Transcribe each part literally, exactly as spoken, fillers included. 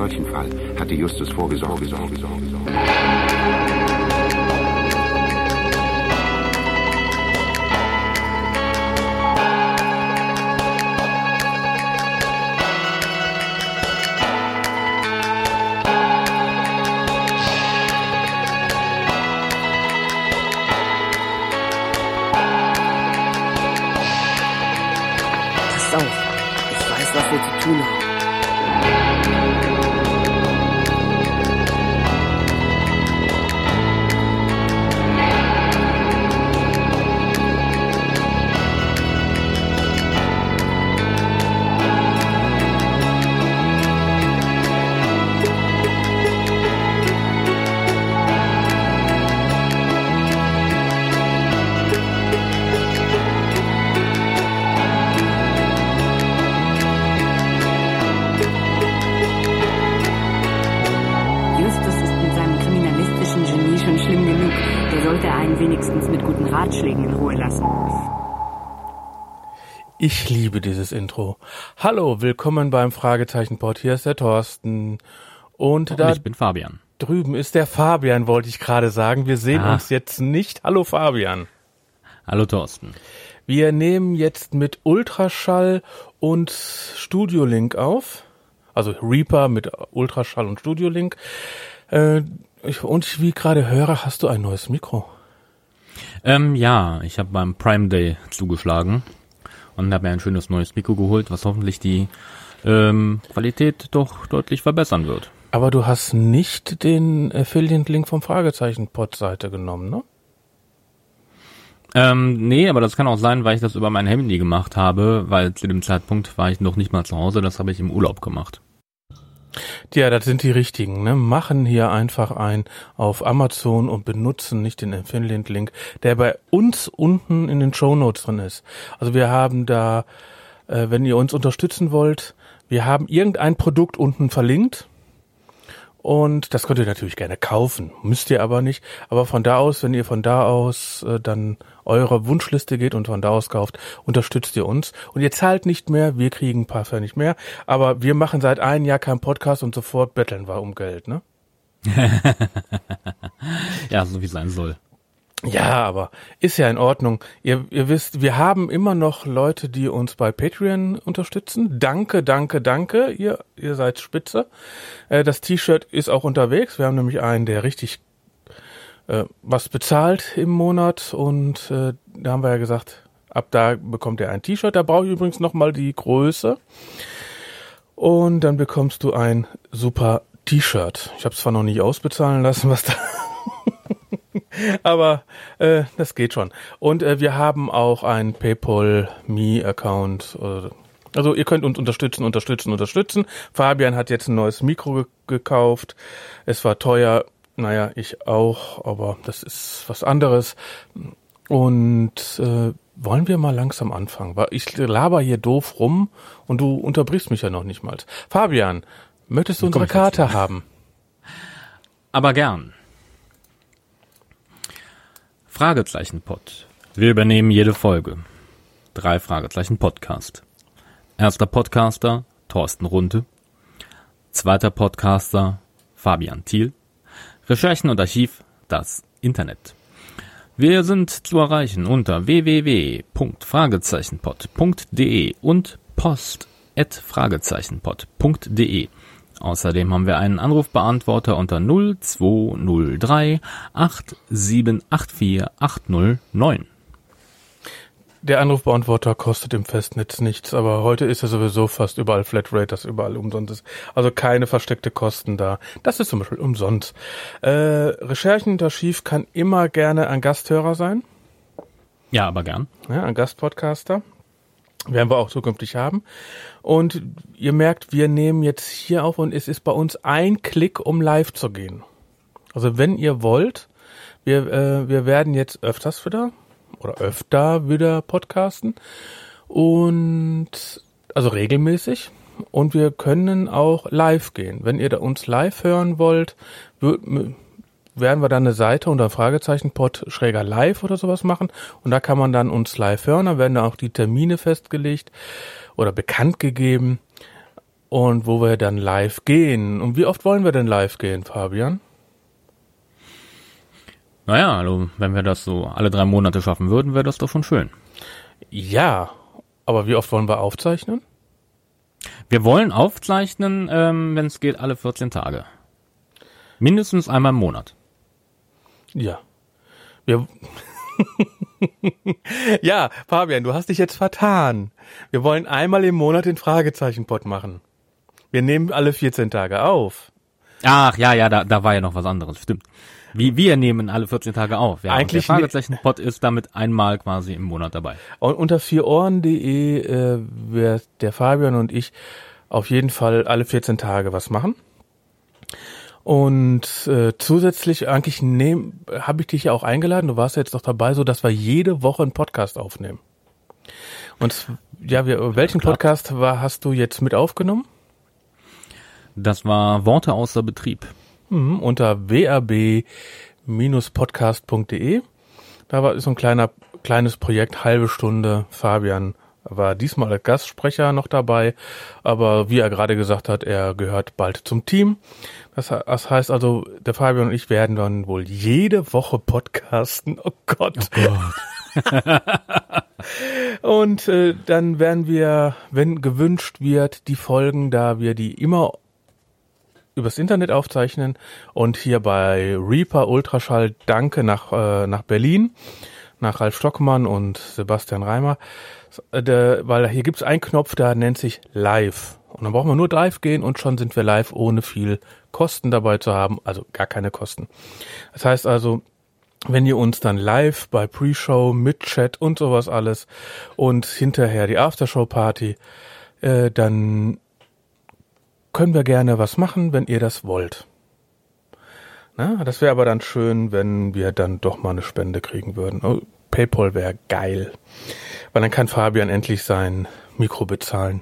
solchen Fall hatte Justus vorgesorgt. Sorge, Sorge, Sorge. Pass auf, ich weiß, was wir zu tun haben. Wenigstens mit guten Ratschlägen in Ruhe lassen. Ich liebe dieses Intro. Hallo, willkommen beim Fragezeichen-Pod. Hier ist der Thorsten. Und, Und da ich bin Fabian. Drüben ist der Fabian, wollte ich gerade sagen. Wir sehen ah. uns jetzt nicht. Hallo Fabian. Hallo Thorsten. Wir nehmen jetzt mit Ultraschall und Studiolink auf. Also Reaper mit Ultraschall und Studiolink. Äh, ich, und wie ich gerade höre, hast du ein neues Mikro. Ähm, ja, ich habe beim Prime Day zugeschlagen und habe mir ein schönes neues Mikro geholt, was hoffentlich die ähm, Qualität doch deutlich verbessern wird. Aber du hast nicht den Affiliate-Link vom Fragezeichen-Pod-Seite genommen, ne? Ähm, nee, aber das kann auch sein, weil ich das über mein Handy gemacht habe, weil zu dem Zeitpunkt war ich noch nicht mal zu Hause, das habe ich im Urlaub gemacht. Ja, das sind die richtigen, ne? Machen hier einfach ein auf Amazon und benutzen nicht den Affiliate-Link, der bei uns unten in den Shownotes drin ist. Also wir haben da, äh, wenn ihr uns unterstützen wollt, wir haben irgendein Produkt unten verlinkt und das könnt ihr natürlich gerne kaufen, müsst ihr aber nicht. Aber von da aus, wenn ihr von da aus äh, dann eure Wunschliste geht und von da aus kauft, unterstützt ihr uns. Und ihr zahlt nicht mehr, wir kriegen ein paar Pfennig mehr. Aber wir machen seit einem Jahr keinen Podcast und sofort betteln wir um Geld, ne? Ja, so wie es sein soll. Ja, aber ist ja in Ordnung. Ihr, ihr wisst, wir haben immer noch Leute, die uns bei Patreon unterstützen. Danke, danke, danke. Ihr, ihr seid spitze. Äh, das T-Shirt ist auch unterwegs. Wir haben nämlich einen, der richtig äh, was bezahlt im Monat. Und äh, da haben wir ja gesagt, ab da bekommt er ein T-Shirt. Da brauche ich übrigens nochmal die Größe. Und dann bekommst du ein super T-Shirt. Ich habe es zwar noch nicht ausbezahlen lassen, was da... Aber äh, das geht schon. Und äh, wir haben auch einen PayPal-Me-Account. Äh, also ihr könnt uns unterstützen, unterstützen, unterstützen. Fabian hat jetzt ein neues Mikro ge- gekauft. Es war teuer. Naja, ich auch. Aber das ist was anderes. Und äh, wollen wir mal langsam anfangen? Ich laber hier doof rum und du unterbrichst mich ja noch nicht mal. Fabian, möchtest du unsere Karte haben? Aber gern. Fragezeichen-Pod. Wir übernehmen jede Folge. Drei Fragezeichen Podcast. Erster Podcaster Thorsten Runte. Zweiter Podcaster Fabian Thiel. Recherchen und Archiv das Internet. Wir sind zu erreichen unter w w w punkt fragezeichenpod punkt d e und post at fragezeichenpod punkt d e. Außerdem haben wir einen Anrufbeantworter unter null zwei null drei acht sieben acht vier acht null neun. Der Anrufbeantworter kostet im Festnetz nichts, aber heute ist er sowieso fast überall Flatrate, das überall umsonst ist. Also keine versteckte Kosten da. Das ist zum Beispiel umsonst. Äh, Recherchen und Archiv kann immer gerne ein Gasthörer sein. Ja, aber gern. Ja, ein Gastpodcaster. Werden wir auch zukünftig haben. Und ihr merkt, wir nehmen jetzt hier auf und es ist bei uns ein Klick, um live zu gehen. Also wenn ihr wollt, wir, äh, wir werden jetzt öfters wieder oder öfter wieder podcasten und also regelmäßig und wir können auch live gehen. Wenn ihr da uns live hören wollt, w- werden wir dann eine Seite unter Fragezeichen-Pod schräger live oder sowas machen und da kann man dann uns live hören, da werden dann auch die Termine festgelegt oder bekannt gegeben und wo wir dann live gehen. Und wie oft wollen wir denn live gehen, Fabian? Naja, also wenn wir das so alle drei Monate schaffen würden, wäre das doch schon schön. Ja, aber wie oft wollen wir aufzeichnen? Wir wollen aufzeichnen, ähm, wenn es geht, alle vierzehn Tage. Mindestens einmal im Monat. Ja. Wir ja, Fabian, du hast dich jetzt vertan. Wir wollen einmal im Monat den Fragezeichen-Pod machen. Wir nehmen alle vierzehn Tage auf. Ach, ja, ja, da, da war ja noch was anderes, stimmt. Wie wir nehmen alle vierzehn Tage auf. Ja, Eigentlich der Fragezeichen-Pod ist damit einmal quasi im Monat dabei. Und unter vierohren punkt de äh, wird der Fabian und ich auf jeden Fall alle vierzehn Tage was machen. Und äh, zusätzlich eigentlich nehm, habe ich dich ja auch eingeladen, du warst ja jetzt doch dabei, so dass wir jede Woche einen Podcast aufnehmen. Und ja, wir, welchen ja, Podcast war, hast du jetzt mit aufgenommen? Das war Worte außer Betrieb. Mhm, unter w r b Bindestrich podcast punkt de. Da war so ein kleiner kleines Projekt, halbe Stunde. Fabian war diesmal als Gastsprecher noch dabei, aber wie er gerade gesagt hat, er gehört bald zum Team. Das, das heißt also, der Fabian und ich werden dann wohl jede Woche podcasten. Oh Gott. Oh Gott. Und äh, dann werden wir, wenn gewünscht wird, die Folgen, da wir die immer übers Internet aufzeichnen und hier bei Reaper Ultraschall, danke nach äh, nach Berlin, nach Ralf Stockmann und Sebastian Reimer, äh, der, weil hier gibt's einen Knopf, der nennt sich Live. Und dann brauchen wir nur live gehen und schon sind wir live, ohne viel Kosten dabei zu haben, also gar keine Kosten. Das heißt also, wenn ihr uns dann live bei Pre-Show mit Chat und sowas alles und hinterher die Aftershow-Party, äh, dann können wir gerne was machen, wenn ihr das wollt. Na, das wäre aber dann schön, wenn wir dann doch mal eine Spende kriegen würden. Oh, PayPal wäre geil. Weil dann kann Fabian endlich sein Mikro bezahlen.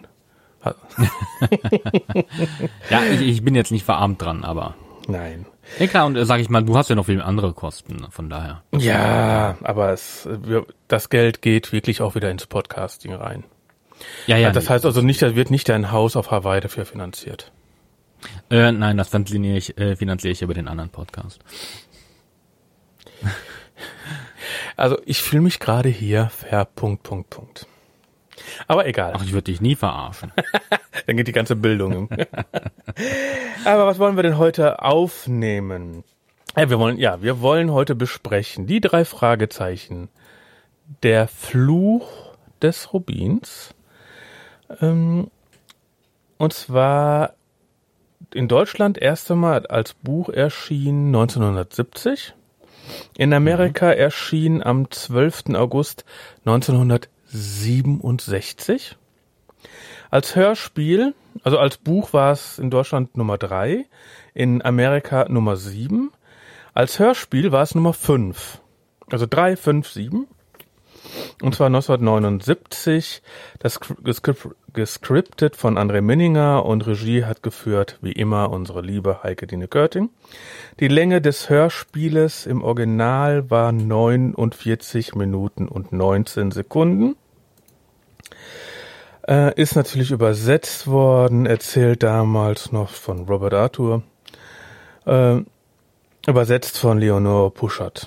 Ja, ich, ich bin jetzt nicht verarmt dran, aber... Nein. Ja klar, und äh, sag ich mal, du hast ja noch viele andere Kosten, von daher. Ja, aber es, wir, das Geld geht wirklich auch wieder ins Podcasting rein. Ja, ja. Das heißt also nicht, da wird nicht dein Haus auf Hawaii dafür finanziert. Äh, nein, das finanziere ich, äh, finanziere ich über den anderen Podcast. Also ich fühle mich gerade hier ver... Punkt, Punkt, Punkt. Aber egal. Ach, ich würde dich nie verarschen. Dann geht die ganze Bildung. Aber was wollen wir denn heute aufnehmen? Ja, wir wollen, ja, wir wollen heute besprechen die drei Fragezeichen. Der Fluch des Rubins. Ähm, und zwar in Deutschland erst einmal als Buch erschien neunzehnhundertsiebzig. In Amerika mhm. erschien am zwölften August neunzehnhundertsiebenundsechzig. Als Hörspiel, also als Buch war es in Deutschland Nummer drei, in Amerika Nummer sieben. Als Hörspiel war es Nummer fünf. Also drei, fünf, sieben. Und zwar neunzehnhundertneunundsiebzig, das gescriptet von André Minninger und Regie hat geführt, wie immer, unsere liebe Heike-Dine Körting. Die Länge des Hörspieles im Original war neunundvierzig Minuten und neunzehn Sekunden. Äh, ist natürlich übersetzt worden, erzählt damals noch von Robert Arthur, äh, übersetzt von Leonore Puschert.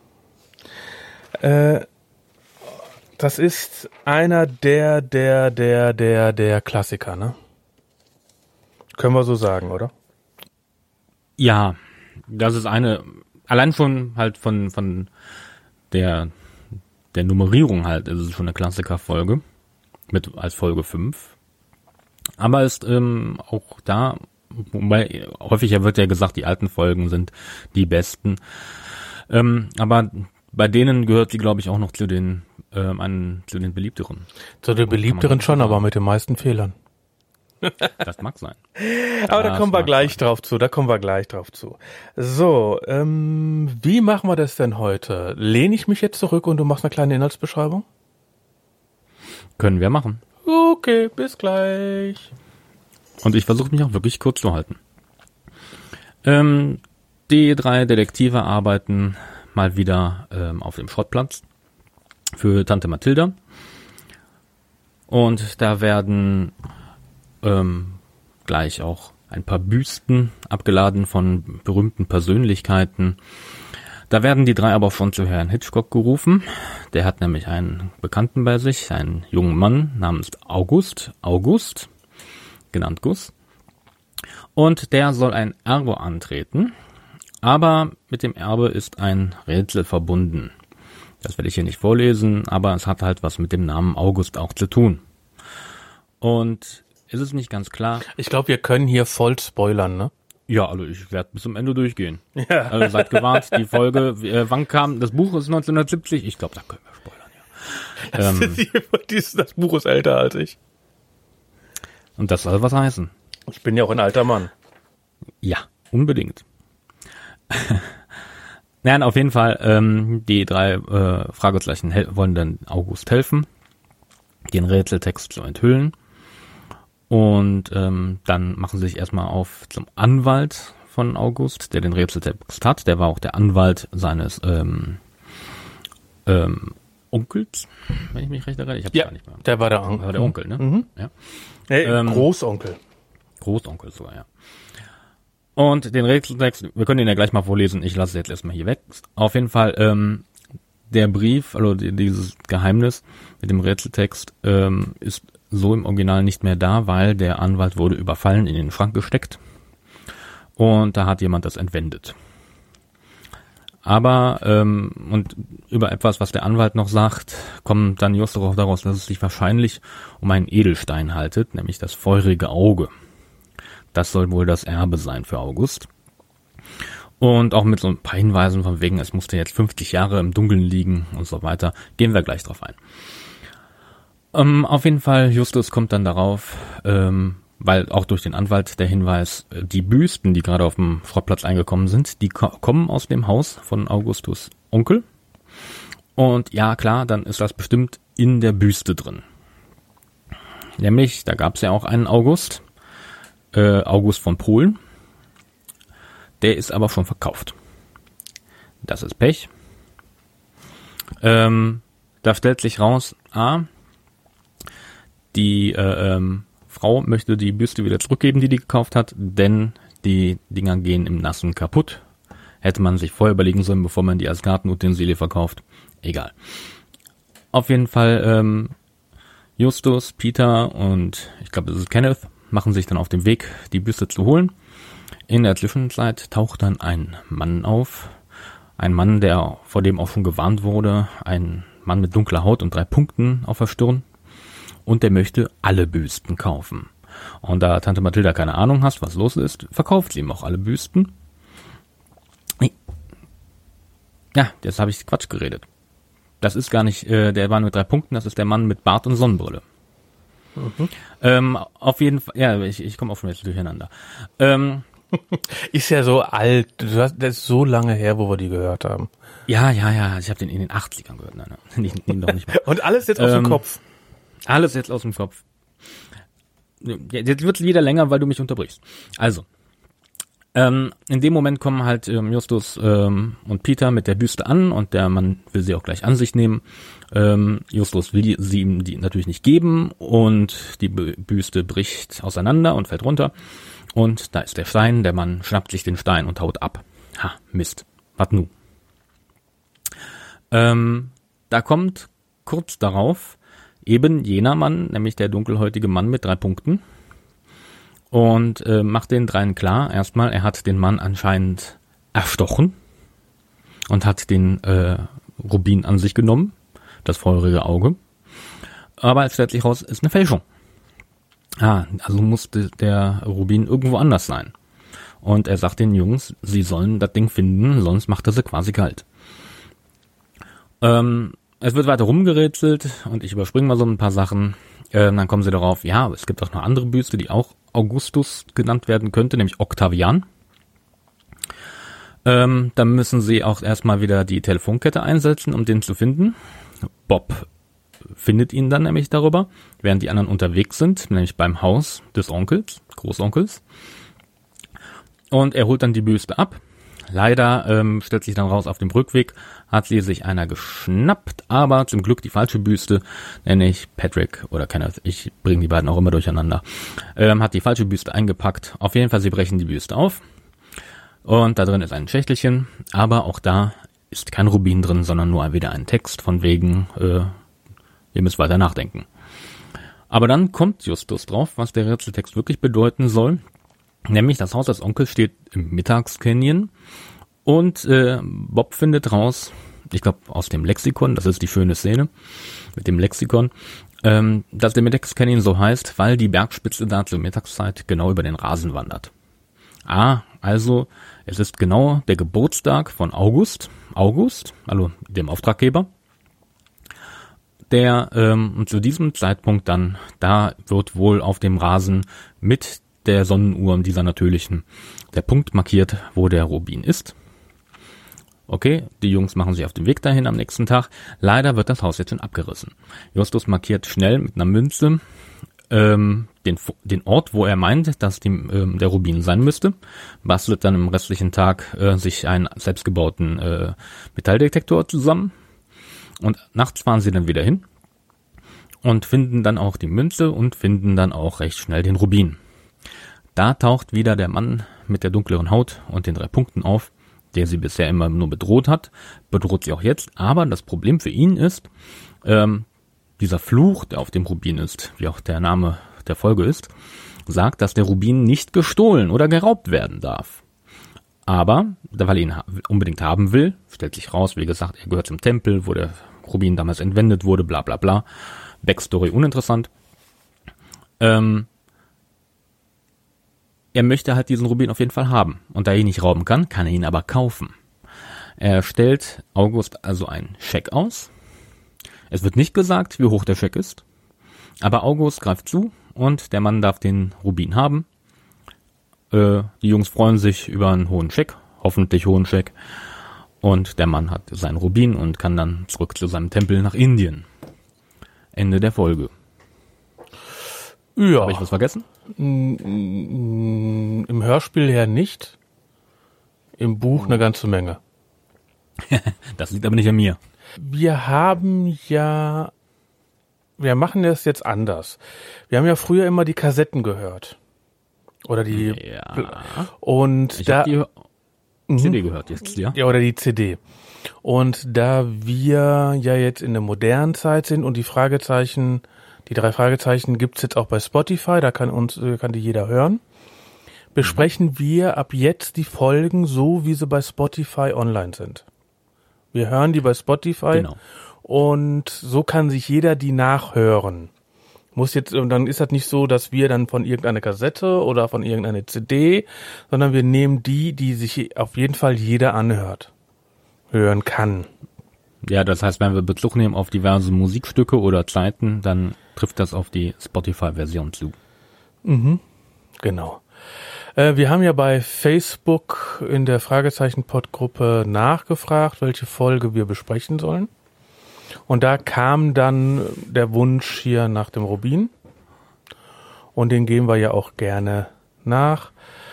Äh, Das ist einer der, der, der, der, der Klassiker, ne? Können wir so sagen, oder? Ja, das ist eine, allein schon halt von, von der, der Nummerierung halt, ist es schon eine Klassikerfolge. Mit, als Folge fünf. Aber ist, ähm, auch da, wobei, häufiger wird ja gesagt, die alten Folgen sind die besten. Ähm, aber bei denen gehört sie, glaube ich, auch noch zu den, ähm, an, zu den beliebteren. Zu den beliebteren schon, aber mit den meisten Fehlern. Das mag sein. Aber da das kommen wir gleich sein. drauf zu, da kommen wir gleich drauf zu. So, ähm, wie machen wir das denn heute? Lehne ich mich jetzt zurück und du machst eine kleine Inhaltsbeschreibung? Können wir machen. Okay, bis gleich. Und ich versuche mich auch wirklich kurz zu halten. Ähm, die drei Detektive arbeiten mal wieder ähm, auf dem Schrottplatz für Tante Mathilda. Und da werden ähm, gleich auch ein paar Büsten, abgeladen von berühmten Persönlichkeiten. Da werden die drei aber schon zu Herrn Hitchcock gerufen. Der hat nämlich einen Bekannten bei sich, einen jungen Mann namens August, August, genannt Gus. Und der soll ein Erbe antreten, aber mit dem Erbe ist ein Rätsel verbunden. Das werde ich hier nicht vorlesen, aber es hat halt was mit dem Namen August auch zu tun. Und ist es nicht ganz klar? Ich glaube, wir können hier voll spoilern, ne? Ja, also ich werde bis zum Ende durchgehen. Ja. Also seid gewarnt, die Folge, äh, wann kam, das Buch ist neunzehnhundertsiebzig, ich glaube, da können wir spoilern, ja. Das, Ähm, ist, das Buch ist älter als ich. Und das soll was heißen. Ich bin ja auch ein alter Mann. Ja, unbedingt. Nein, auf jeden Fall, ähm, die drei äh, Fragezeichen hel- wollen dann August helfen, den Rätseltext zu enthüllen. Und ähm, dann machen sie sich erstmal auf zum Anwalt von August, der den Rätseltext hat. Der war auch der Anwalt seines ähm, ähm, Onkels, wenn ich mich recht erinnere. Ich hab's Ja, gar nicht mehr. der war der Onkel. War der Onkel, ne? Mhm. Ja. Hey, Ähm, Großonkel. Großonkel sogar, ja. Und den Rätseltext, wir können den ja gleich mal vorlesen, ich lasse es jetzt erstmal hier weg. Auf jeden Fall, ähm, der Brief, also die, dieses Geheimnis mit dem Rätseltext, ähm, ist so im Original nicht mehr da, weil der Anwalt wurde überfallen, in den Schrank gesteckt und da hat jemand das entwendet. Aber, ähm, und über etwas, was der Anwalt noch sagt, kommt dann just auch daraus, dass es sich wahrscheinlich um einen Edelstein haltet, nämlich das feurige Auge. Das soll wohl das Erbe sein für August. Und auch mit so ein paar Hinweisen von wegen, es musste jetzt fünfzig Jahre im Dunkeln liegen und so weiter. Gehen wir gleich drauf ein. Ähm, auf jeden Fall, Justus kommt dann darauf, ähm, weil auch durch den Anwalt der Hinweis, die Büsten, die gerade auf dem Schrottplatz eingekommen sind, die ko- kommen aus dem Haus von Augustus Onkel. Und ja, klar, dann ist das bestimmt in der Büste drin. Nämlich, da gab es ja auch einen August, äh, August von Polen. Der ist aber schon verkauft. Das ist Pech. Ähm, da stellt sich raus, A, die äh, ähm, Frau möchte die Büste wieder zurückgeben, die die gekauft hat, denn die Dinger gehen im Nassen kaputt. Hätte man sich vorher überlegen sollen, bevor man die als Gartenutensilie verkauft. Egal. Auf jeden Fall ähm, Justus, Peter und ich glaube, es ist Kenneth, machen sich dann auf den Weg, die Büste zu holen. In der Zwischenzeit taucht dann ein Mann auf. Ein Mann, der vor dem auch schon gewarnt wurde. Ein Mann mit dunkler Haut und drei Punkten auf der Stirn. Und der möchte alle Büsten kaufen. Und da Tante Mathilda keine Ahnung hat, was los ist, verkauft sie ihm auch alle Büsten. Ja, jetzt habe ich Quatsch geredet. Das ist gar nicht äh, der Mann mit drei Punkten, das ist der Mann mit Bart und Sonnenbrille. Mhm. Ähm, auf jeden Fall, ja, ich, ich komme auch schon jetzt durcheinander. Ähm, ist ja so alt, du hast, das ist so lange her, wo wir die gehört haben. Ja, ja, ja, ich habe den in den achtzigern gehört. Nein, nein, nicht, nicht, noch nicht mehr. Und alles jetzt aus ähm, dem Kopf. Alles jetzt aus dem Kopf. Jetzt wird es wieder länger, weil du mich unterbrichst. Also, ähm, in dem Moment kommen halt ähm, Justus ähm, und Peter mit der Büste an und der Mann will sie auch gleich an sich nehmen. Ähm, Justus will sie ihm die natürlich nicht geben und die Büste bricht auseinander und fällt runter. Und da ist der Stein, der Mann schnappt sich den Stein und haut ab. Ha, Mist. Was nu? Ähm, da kommt kurz darauf eben jener Mann, nämlich der dunkelhäutige Mann mit drei Punkten und äh, macht den dreien klar, erstmal, er hat den Mann anscheinend erstochen und hat den äh, Rubin an sich genommen, das feurige Auge, aber es stellt sich raus, ist eine Fälschung. Ah, also musste der Rubin irgendwo anders sein. Und er sagt den Jungs, sie sollen das Ding finden, sonst macht er sie quasi kalt. Ähm, Es wird weiter rumgerätselt und ich überspringe mal so ein paar Sachen. Ähm, dann kommen sie darauf, ja, es gibt auch noch andere Büste, die auch Augustus genannt werden könnte, nämlich Octavian. Ähm, dann müssen sie auch erstmal wieder die Telefonkette einsetzen, um den zu finden. Bob findet ihn dann nämlich darüber, während die anderen unterwegs sind, nämlich beim Haus des Onkels, Großonkels. Und er holt dann die Büste ab, Leider ähm, stellt sich dann raus, auf dem Rückweg hat sie sich einer geschnappt, aber zum Glück die falsche Büste, nenne ich Patrick oder Kenneth, ich bringe die beiden auch immer durcheinander, ähm, hat die falsche Büste eingepackt. Auf jeden Fall, sie brechen die Büste auf und da drin ist ein Schächtelchen, aber auch da ist kein Rubin drin, sondern nur wieder ein Text von wegen, äh, ihr müsst weiter nachdenken. Aber dann kommt Justus drauf, was der Rätseltext wirklich bedeuten soll. Nämlich das Haus des Onkels steht im Mittagscanyon und äh, Bob findet raus, ich glaube aus dem Lexikon, das ist die schöne Szene mit dem Lexikon, ähm, dass der Mittagscanyon so heißt, weil die Bergspitze da zur Mittagszeit genau über den Rasen wandert. Ah, also es ist genau der Geburtstag von August, August, also dem Auftraggeber, der ähm, zu diesem Zeitpunkt dann, da wird wohl auf dem Rasen mit der Sonnenuhr, dieser natürlichen, der Punkt markiert, wo der Rubin ist. Okay, die Jungs machen sich auf den Weg dahin am nächsten Tag. Leider wird das Haus jetzt schon abgerissen. Justus markiert schnell mit einer Münze ähm, den, den Ort, wo er meint, dass die, ähm, der Rubin sein müsste. Bastelt dann im restlichen Tag äh, sich einen selbstgebauten äh, Metalldetektor zusammen. Und nachts fahren sie dann wieder hin und finden dann auch die Münze und finden dann auch recht schnell den Rubin. Da taucht wieder der Mann mit der dunkleren Haut und den drei Punkten auf, der sie bisher immer nur bedroht hat, bedroht sie auch jetzt. Aber das Problem für ihn ist, ähm, dieser Fluch, der auf dem Rubin ist, wie auch der Name der Folge ist, sagt, dass der Rubin nicht gestohlen oder geraubt werden darf. Aber, weil er ihn ha- unbedingt haben will, stellt sich raus, wie gesagt, er gehört zum Tempel, wo der Rubin damals entwendet wurde, bla bla bla. Backstory uninteressant. Ähm, Er möchte halt diesen Rubin auf jeden Fall haben. Und da er ihn nicht rauben kann, kann er ihn aber kaufen. Er stellt August also einen Scheck aus. Es wird nicht gesagt, wie hoch der Scheck ist. Aber August greift zu und der Mann darf den Rubin haben. Äh, die Jungs freuen sich über einen hohen Scheck, hoffentlich hohen Scheck. Und der Mann hat seinen Rubin und kann dann zurück zu seinem Tempel nach Indien. Ende der Folge. Ja. Habe ich was vergessen? Im Hörspiel her nicht. Im Buch eine ganze Menge. Das liegt aber nicht an mir. Wir haben ja, wir machen das jetzt anders. Wir haben ja früher immer die Kassetten gehört. Oder die, Ja. und Ich da, habe die C D gehört jetzt, ja? ja, oder die C D. Und da wir ja jetzt in der modernen Zeit sind und die Fragezeichen, die drei Fragezeichen gibt's jetzt auch bei Spotify, da kann uns, kann die jeder hören, besprechen wir ab jetzt die Folgen so, wie sie bei Spotify online sind. Wir hören die bei Spotify Genau. und so kann sich jeder die nachhören. Muss jetzt, und dann ist das nicht so, dass wir dann von irgendeiner Kassette oder von irgendeiner C D, sondern wir nehmen die, die sich auf jeden Fall jeder anhört, hören kann. Ja, das heißt, wenn wir Bezug nehmen auf diverse Musikstücke oder Zeiten, dann trifft das auf die Spotify-Version zu. Mhm, genau. Äh, wir haben ja bei Facebook in der Fragezeichen-Pod-Gruppe nachgefragt, welche Folge wir besprechen sollen. Und da kam dann der Wunsch hier nach dem Rubin. Und den gehen wir ja auch gerne nach.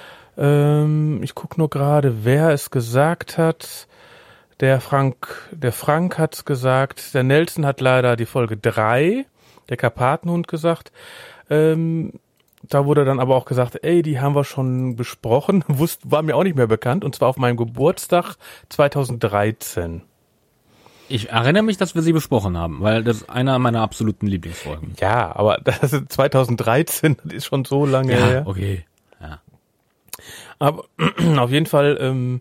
Ähm, ich gucke nur gerade, wer es gesagt hat. Der Frank, der Frank hat's gesagt. Der Nelson hat leider die Folge drei, der Karpatenhund, gesagt. Ähm, da wurde dann aber auch gesagt, ey, die haben wir schon besprochen. Wusst, war mir auch nicht mehr bekannt. Und zwar auf meinem Geburtstag zweitausenddreizehn. Ich erinnere mich, dass wir sie besprochen haben, weil das ist einer meiner absoluten Lieblingsfolgen. Ja, aber das ist zweitausenddreizehn, das ist schon so lange Ja, her. okay. Ja. Aber auf jeden Fall ähm,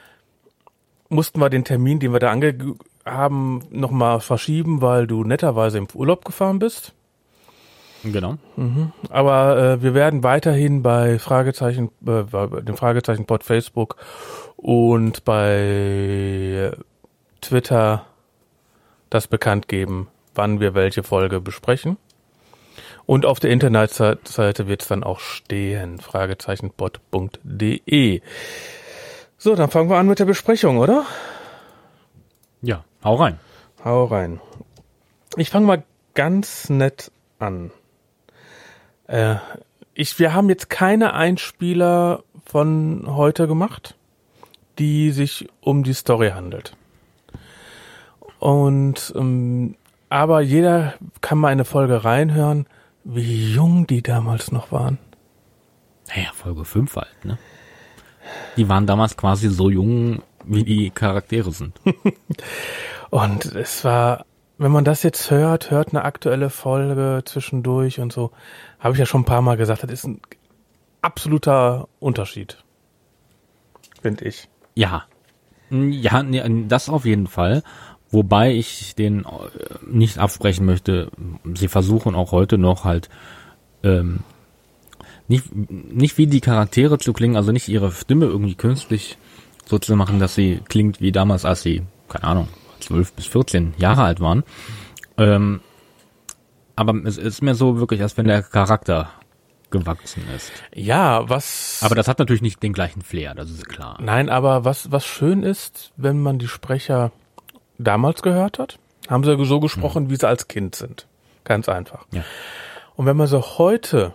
mussten wir den Termin, den wir da ange haben, nochmal verschieben, weil du netterweise im Urlaub gefahren bist. Genau. Mhm. Aber äh, wir werden weiterhin bei Fragezeichen, äh, bei dem Fragezeichen-Pod Facebook und bei Twitter das bekannt geben, wann wir welche Folge besprechen. Und auf der Internetseite wird es dann auch stehen, fragezeichenpod punkt de. So, dann fangen wir an mit der Besprechung, oder? Ja, hau rein. Hau rein. Ich fange mal ganz nett an. Äh, ich, wir haben jetzt keine Einspieler von heute gemacht. die sich um die Story handelt. Und ähm, aber jeder kann mal eine Folge reinhören, wie jung die damals noch waren. Naja, Folge fünf halt, ne? Die waren damals quasi so jung, wie die Charaktere sind. Und es war, wenn man das jetzt hört, hört eine aktuelle Folge zwischendurch und so, habe ich ja schon ein paar Mal gesagt, das ist ein absoluter Unterschied, finde ich. Ja, ja, das auf jeden Fall. Wobei ich den nicht absprechen möchte. Sie versuchen auch heute noch halt ähm, nicht nicht wie die Charaktere zu klingen, also nicht ihre Stimme irgendwie künstlich so zu machen, dass sie klingt wie damals, als sie, keine Ahnung, zwölf bis vierzehn Jahre alt waren. Ähm, aber es ist mir so wirklich, als wenn der Charakter gewachsen ist. Ja, was... Aber das hat natürlich nicht den gleichen Flair, das ist klar. Nein, aber was was schön ist, wenn man die Sprecher damals gehört hat, haben sie so gesprochen, mhm. wie sie als Kind sind. Ganz einfach. Ja. Und wenn man sie heute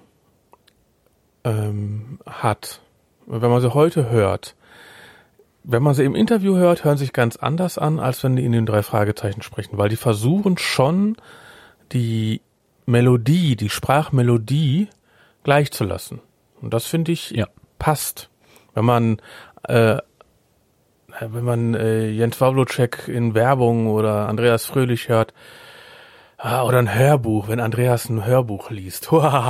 ähm, hat, wenn man sie heute hört, wenn man sie im Interview hört, hören sich ganz anders an, als wenn die in den drei Fragezeichen sprechen, weil die versuchen schon, die Melodie, die Sprachmelodie gleich zu lassen. Und das finde ich ja. passt. Wenn man äh, wenn man äh, Jens Wawlotschek in Werbung oder Andreas Fröhlich hört, ah, oder ein Hörbuch, wenn Andreas ein Hörbuch liest.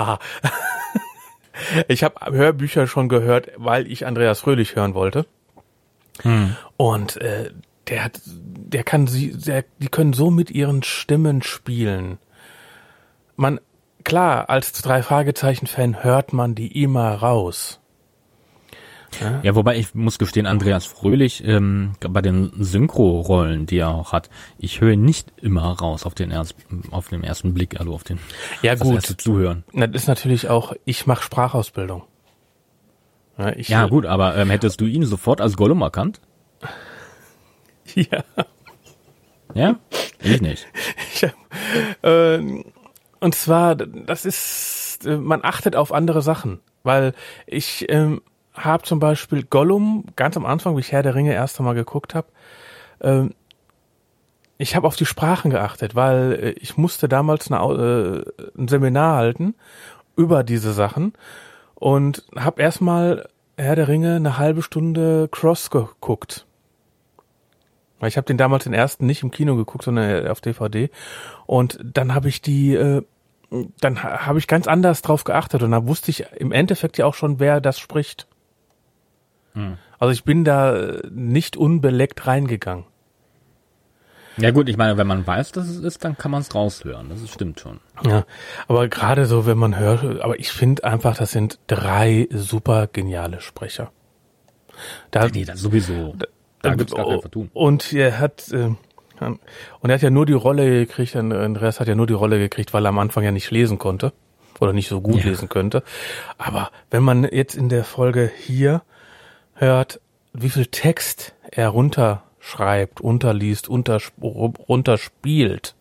Ich habe Hörbücher schon gehört, weil ich Andreas Fröhlich hören wollte. Hm. Und äh, der hat, der kann sie, der, die können so mit ihren Stimmen spielen. Man, klar, als drei Fragezeichen-Fan hört man die immer raus. Ja? Ja, wobei ich muss gestehen, Andreas Fröhlich, ähm, bei den Synchro-Rollen, die er auch hat, ich höre nicht immer raus auf den erst, auf den ersten Blick, also auf den ja, gut. das erste Zuhören. Das ist natürlich auch, ich mache Sprachausbildung. Ja, ich, ja gut, aber ähm, hättest du ihn sofort als Gollum erkannt? Ja. Ja? Ich nicht. Ich hab, äh, und zwar, das ist, man achtet auf andere Sachen, weil ich ähm, habe zum Beispiel Gollum, ganz am Anfang, wie ich Herr der Ringe erst einmal geguckt habe, ähm, ich habe auf die Sprachen geachtet, weil äh, ich musste damals eine, äh, ein Seminar halten über diese Sachen und habe erstmal Herr der Ringe eine halbe Stunde Cross geguckt. Weil ich habe den damals den ersten nicht im Kino geguckt, sondern auf D V D. Und dann habe ich die, äh, dann habe ich ganz anders drauf geachtet und dann wusste ich im Endeffekt ja auch schon, wer das spricht. Hm. Also ich bin da nicht unbeleckt reingegangen. Ja gut, ich meine, wenn man weiß, dass es ist, dann kann man es raushören. Das stimmt schon. Ja, aber gerade so, wenn man hört, aber ich finde einfach, das sind drei super geniale Sprecher. Da, nee, das sowieso. Da, da gibt's gar kein Vertun. Und er hat, äh, und er hat ja nur die Rolle gekriegt, Andreas hat ja nur die Rolle gekriegt, weil er am Anfang ja nicht lesen konnte. Oder nicht so gut ja. lesen könnte. Aber wenn man jetzt in der Folge hier hört, wie viel Text er runterschreibt, unterliest, untersp- runterspielt,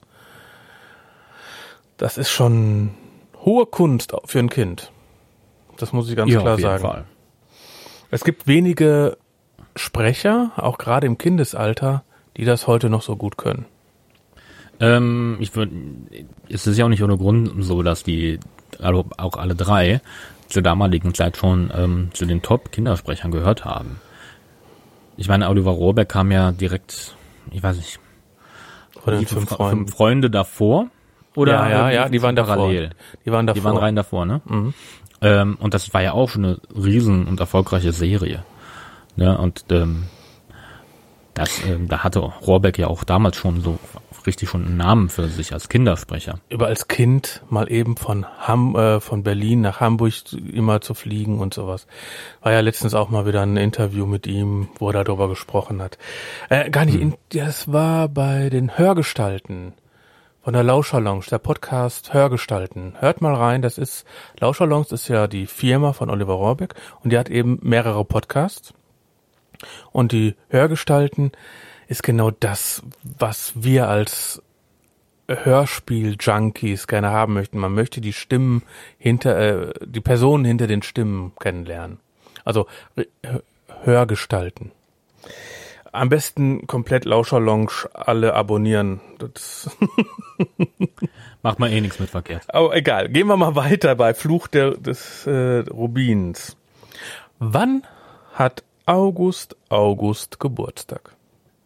das ist schon hohe Kunst für ein Kind. Das muss ich ganz ja, klar auf jeden sagen. Fall. Es gibt wenige Sprecher, auch gerade im Kindesalter, die das heute noch so gut können. Ähm, ich würde, es ist ja auch nicht ohne Grund so, dass die, also auch alle drei zur damaligen Zeit schon ähm, zu den Top-Kindersprechern gehört haben. Ich meine, Oliver Rohrbeck kam ja direkt, ich weiß nicht, Von den die fünf fünf Freunden. Freunde davor? Oder ja, ja, ja, die waren parallel? davor. Die waren davor. Die waren rein davor, ne? Mhm. Ähm, und das war ja auch schon eine riesen und erfolgreiche Serie. Ne? Und ähm, das, ähm, da hatte Rohrbeck ja auch damals schon so richtig schon einen Namen für sich als Kindersprecher. Über als Kind mal eben von Ham, äh, von Berlin nach Hamburg immer zu fliegen und sowas. War ja letztens auch mal wieder ein Interview mit ihm, wo er darüber gesprochen hat. Äh, gar nicht, hm. in, das war bei den Hörgestalten von der Lauscherlounge, der Podcast Hörgestalten. Hört mal rein, das ist, Lauscherlounge ist ja die Firma von Oliver Rohrbeck und die hat eben mehrere Podcasts. Und die Hörgestalten ist genau das, was wir als Hörspiel-Junkies gerne haben möchten. Man möchte die Stimmen hinter, äh, die Personen hinter den Stimmen kennenlernen. Also Hörgestalten. Am besten komplett Lauscherlounge alle abonnieren. Das Macht man eh nichts mit verkehrt. Aber egal, gehen wir mal weiter bei Fluch der, des äh, Rubins. Wann hat August August Geburtstag?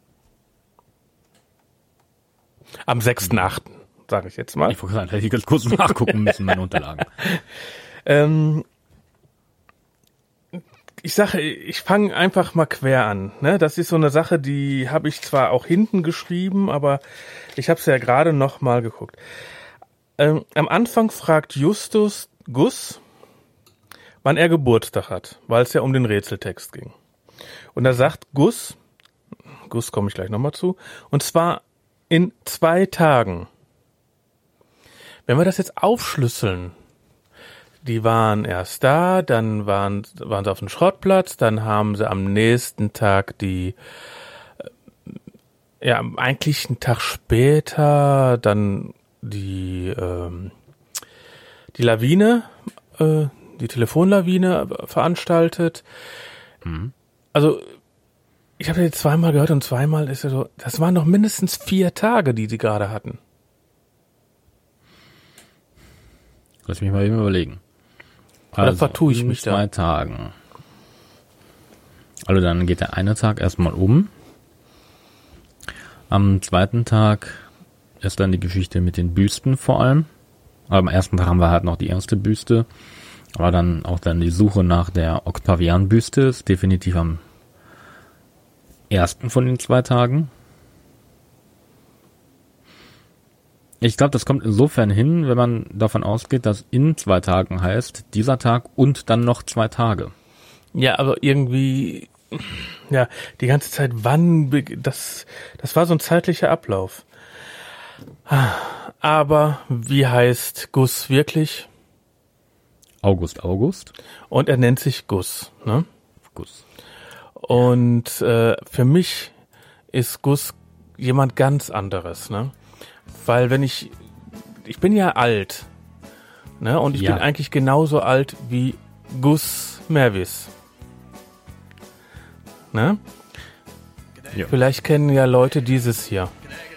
Am sechsten achten, sage ich jetzt mal. Ich wollte sagen, hätte ich ganz kurz nachgucken müssen, meine Unterlagen. ähm, ich sage, ich fange einfach mal quer an. Ne? Das ist so eine Sache, die habe ich zwar auch hinten geschrieben, aber ich habe es ja gerade noch mal geguckt. Ähm, am Anfang fragt Justus Gus, wann er Geburtstag hat, weil es ja um den Rätseltext ging. Und da sagt Gus, Gus komme ich gleich nochmal zu, und zwar in zwei Tagen. Wenn wir das jetzt aufschlüsseln, die waren erst da, dann waren, waren sie auf dem Schrottplatz, dann haben sie am nächsten Tag die, ja, eigentlich einen Tag später, dann die, ähm, die Lawine, äh, die Telefonlawine veranstaltet. Mhm. Also, ich habe jetzt zweimal gehört und zweimal ist ja so, das waren noch mindestens vier Tage, die sie gerade hatten. Lass mich mal eben überlegen. Oder also, vertue ich mich da? In zwei Tagen. Also dann geht der eine Tag erstmal um. Am zweiten Tag ist dann die Geschichte mit den Büsten vor allem. Aber am ersten Tag haben wir halt noch die erste Büste. Aber dann auch dann die Suche nach der Octavian-Büste ist definitiv am ersten von den zwei Tagen. Ich glaube, das kommt insofern hin, wenn man davon ausgeht, dass in zwei Tagen heißt, dieser Tag und dann noch zwei Tage. Ja, aber irgendwie, ja, die ganze Zeit, wann, das, das war so ein zeitlicher Ablauf. Aber wie heißt Gus wirklich? August, August. Und er nennt sich Gus, ne? Gus. Und äh, für mich ist Gus jemand ganz anderes, ne? Weil wenn ich, ich bin ja alt, ne? Und ich ja. bin eigentlich genauso alt wie Gus Mervis, ne? Ja. Vielleicht kennen ja Leute dieses hier.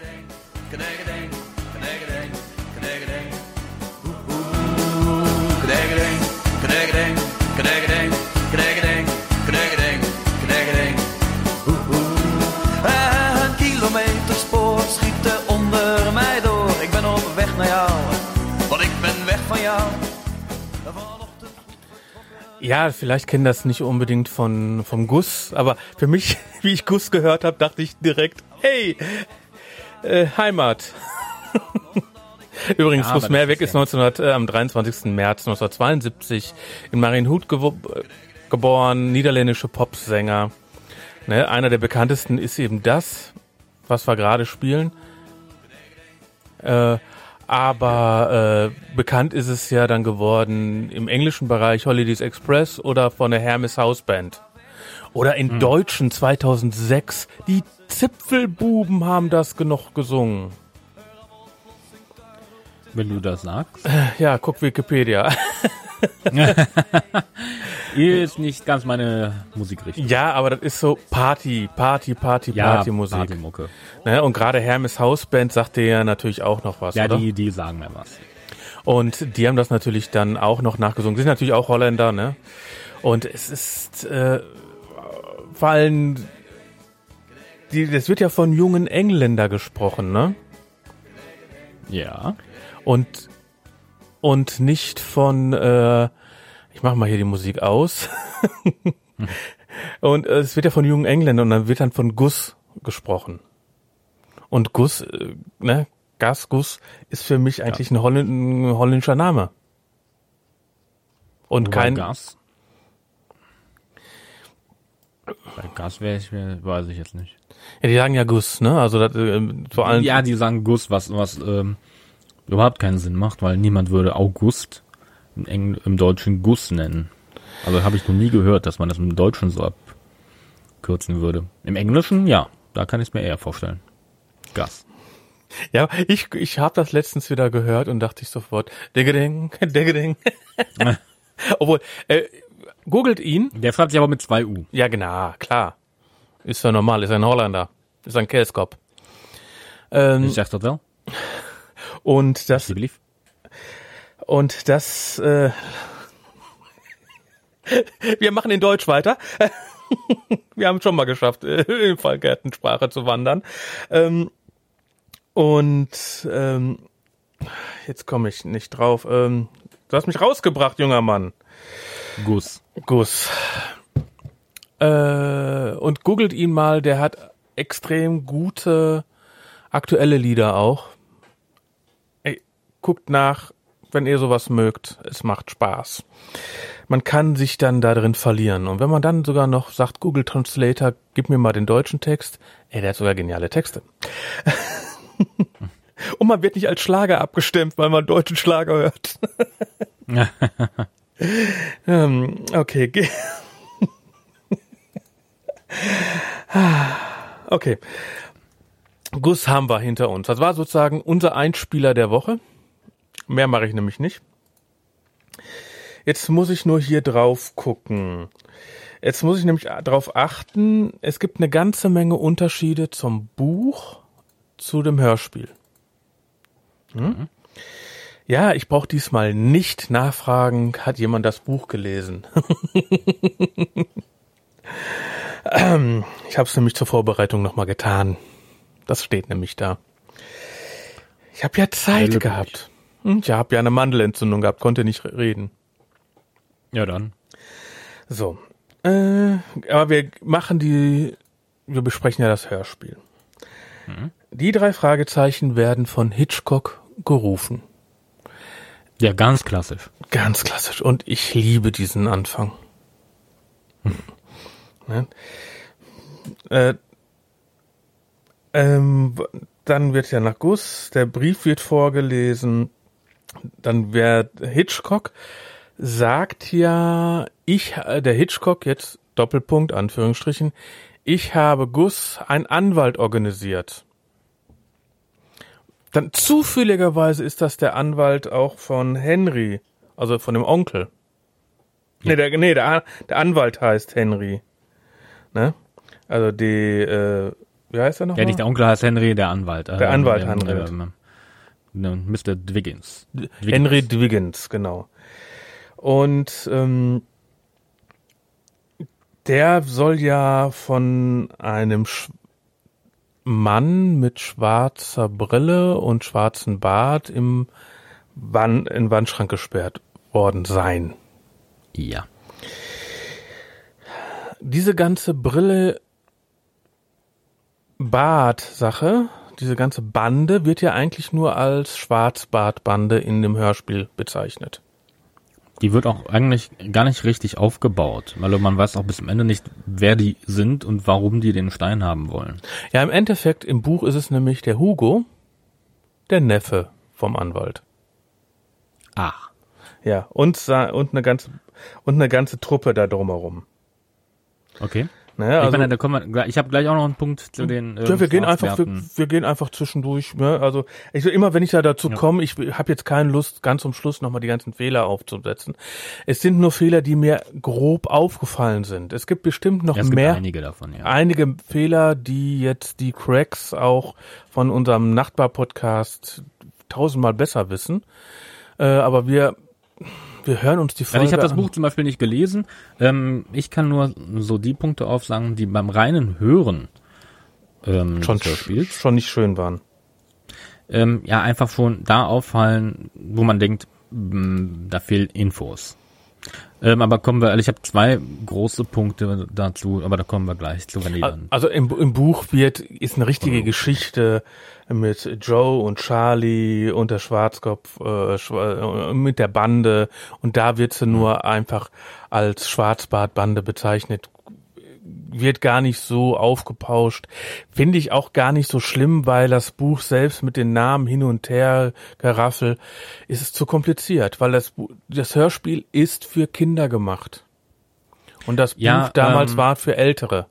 Ja, vielleicht kennen das nicht unbedingt von vom Gus, aber für mich, wie ich Gus gehört habe, dachte ich direkt, hey, äh, Heimat. Übrigens, ja, Gus Mehrweg ist neunzehnhundert, äh, am dreiundzwanzigsten März neunzehnhundertzweiundsiebzig in Marienhood gewo- geboren, niederländische Popsänger. Ne, einer der bekanntesten ist eben das, was wir gerade spielen. Äh, aber äh, bekannt ist es ja dann geworden im englischen Bereich Holidays Express oder von der Hermes House Band. Oder in hm. Deutschen zweitausendsechs, die Zipfelbuben haben das genug gesungen. Wenn du das sagst. Ja, guck Wikipedia. Hier ist nicht ganz meine Musikrichtung. Ja, aber das ist so Party, Party, Party, ja, Party-Musik. Partymucke. Ne? Und gerade Hermes House Band sagt dir ja natürlich auch noch was, ja, oder? Ja, die, die sagen mir was. Und die haben das natürlich dann auch noch nachgesungen. Sie sind natürlich auch Holländer, ne? Und es ist äh, vor allem, die, das wird ja von jungen Engländer gesprochen, ne? Ja. Und und nicht von, äh, ich mach mal hier die Musik aus. Und äh, es wird ja von jungen Engländern und dann wird dann von Gus gesprochen. Und Gus, äh, ne, Gas, Gus ist für mich eigentlich ja. ein, Holländ- ein holländischer Name. Und Wo kein Gas. Bei Gas wäre ich, weiß ich jetzt nicht. Ja, die sagen ja Gus, ne? Also das, äh, vor allem. Ja, die sagen Gus, was was ähm, überhaupt keinen Sinn macht, weil niemand würde August im, Engl- im Deutschen Gus nennen. Also habe ich noch nie gehört, dass man das im Deutschen so abkürzen würde. Im Englischen, ja, da kann ich es mir eher vorstellen. Gas. Ja, ich ich habe das letztens wieder gehört und dachte ich sofort, Diggeding, Diggeding. Obwohl, äh, googelt ihn. Der schreibt sich aber mit zwei U. Ja, genau, klar. Ist ja normal, ist ein Holländer. Ist ein Käskop. Ähm, ich dachte das wel. Und das, Alsjeblieft. und das, äh, wir machen in Deutsch weiter. Wir haben es schon mal geschafft, in Verkehrtensprache zu wandern. Ähm, und ähm, jetzt komme ich nicht drauf. Ähm, du hast mich rausgebracht, junger Mann. Gus. Gus. Äh, und googelt ihn mal, der hat extrem gute aktuelle Lieder auch. Ey, guckt nach, wenn ihr sowas mögt. Es macht Spaß. Man kann sich dann da drin verlieren. Und wenn man dann sogar noch sagt, Google Translator, gib mir mal den deutschen Text, ey, der hat sogar geniale Texte. Und man wird nicht als Schlager abgestimmt, weil man deutschen Schlager hört. ähm, okay. Ge- okay. Gus haben wir hinter uns. Das war sozusagen unser Einspieler der Woche. Mehr mache ich nämlich nicht. Jetzt muss ich nur hier drauf gucken. Jetzt muss ich nämlich darauf achten, es gibt eine ganze Menge Unterschiede zum Buch zu dem Hörspiel. Hm? Mhm. Ja, ich brauche diesmal nicht nachfragen, hat jemand das Buch gelesen? Ich habe es nämlich zur Vorbereitung nochmal getan. Das steht nämlich da. Ich habe ja Zeit gehabt. Ich habe ja eine Mandelentzündung gehabt, konnte nicht reden. Ja, dann. So. Äh, aber wir machen die, wir besprechen ja das Hörspiel. Mhm. Die drei Fragezeichen werden von Hitchcock gerufen. Ja, ganz klassisch. Ganz klassisch. Und ich liebe diesen Anfang. Hm. Ja. Äh, ähm, dann wird ja nach Gus, der Brief wird vorgelesen, dann wird Hitchcock sagt ja, ich, der Hitchcock, jetzt Doppelpunkt, Anführungsstrichen, ich habe Gus einen Anwalt organisiert. Dann zufälligerweise ist das der Anwalt auch von Henry, also von dem Onkel. Ja. Nee, der, nee der, der Anwalt heißt Henry. Ne? Also die, äh, wie heißt er nochmal? Ja, nicht der Onkel heißt Henry, der Anwalt. Der äh, Anwalt, Henry. Äh, äh, Mister Dwiggins. Dwiggins. Henry Dwiggins, genau. Und ähm, der soll ja von einem Sch- Mann mit schwarzer Brille und schwarzen Bart im Wand, in den Wandschrank gesperrt worden sein. Ja. Diese ganze Brille-Bart-Sache, diese ganze Bande wird ja eigentlich nur als Schwarzbart-Bande in dem Hörspiel bezeichnet. Die wird auch eigentlich gar nicht richtig aufgebaut, weil man weiß auch bis zum Ende nicht, wer die sind und warum die den Stein haben wollen. Ja, im Endeffekt, im Buch ist es nämlich der Hugo, der Neffe vom Anwalt. Ach. Ja, und, und eine ganze, und eine ganze Truppe da drumherum. Okay. Naja, also, ich meine, da kommen wir, ich habe gleich auch noch einen Punkt zu den äh, ja, wir gehen einfach, wir, wir gehen einfach zwischendurch. Ne? Also ich will immer, wenn ich da dazu ja. komme, ich habe jetzt keine Lust, ganz zum Schluss nochmal die ganzen Fehler aufzusetzen. Es sind nur Fehler, die mir grob aufgefallen sind. Es gibt bestimmt noch ja, es mehr, gibt einige davon, ja. Einige Fehler, die jetzt die Cracks auch von unserem Nachbar-Podcast tausendmal besser wissen. Äh, aber wir Wir hören uns die Folge Also ich habe das an. Buch zum Beispiel nicht gelesen. Ähm, ich kann nur so die Punkte aufsagen, die beim reinen Hören ähm, schon, des Hörspiels schon nicht schön waren. Ähm, ja, einfach schon da auffallen, wo man denkt, mh, da fehlen Infos. Ähm, aber kommen wir, also ich habe zwei große Punkte dazu, aber da kommen wir gleich zu, wenn die dann. Also im, im Buch wird ist eine richtige oh. Geschichte mit Joe und Charlie und der Schwarzkopf, äh, mit der Bande, und da wird sie nur einfach als Schwarzbart-Bande bezeichnet. Wird gar nicht so aufgepauscht. Finde ich auch gar nicht so schlimm, weil das Buch selbst mit den Namen hin und her geraffel, ist es zu kompliziert, weil das, das Hörspiel ist für Kinder gemacht. Und das ja, Buch damals ähm, war für Ältere.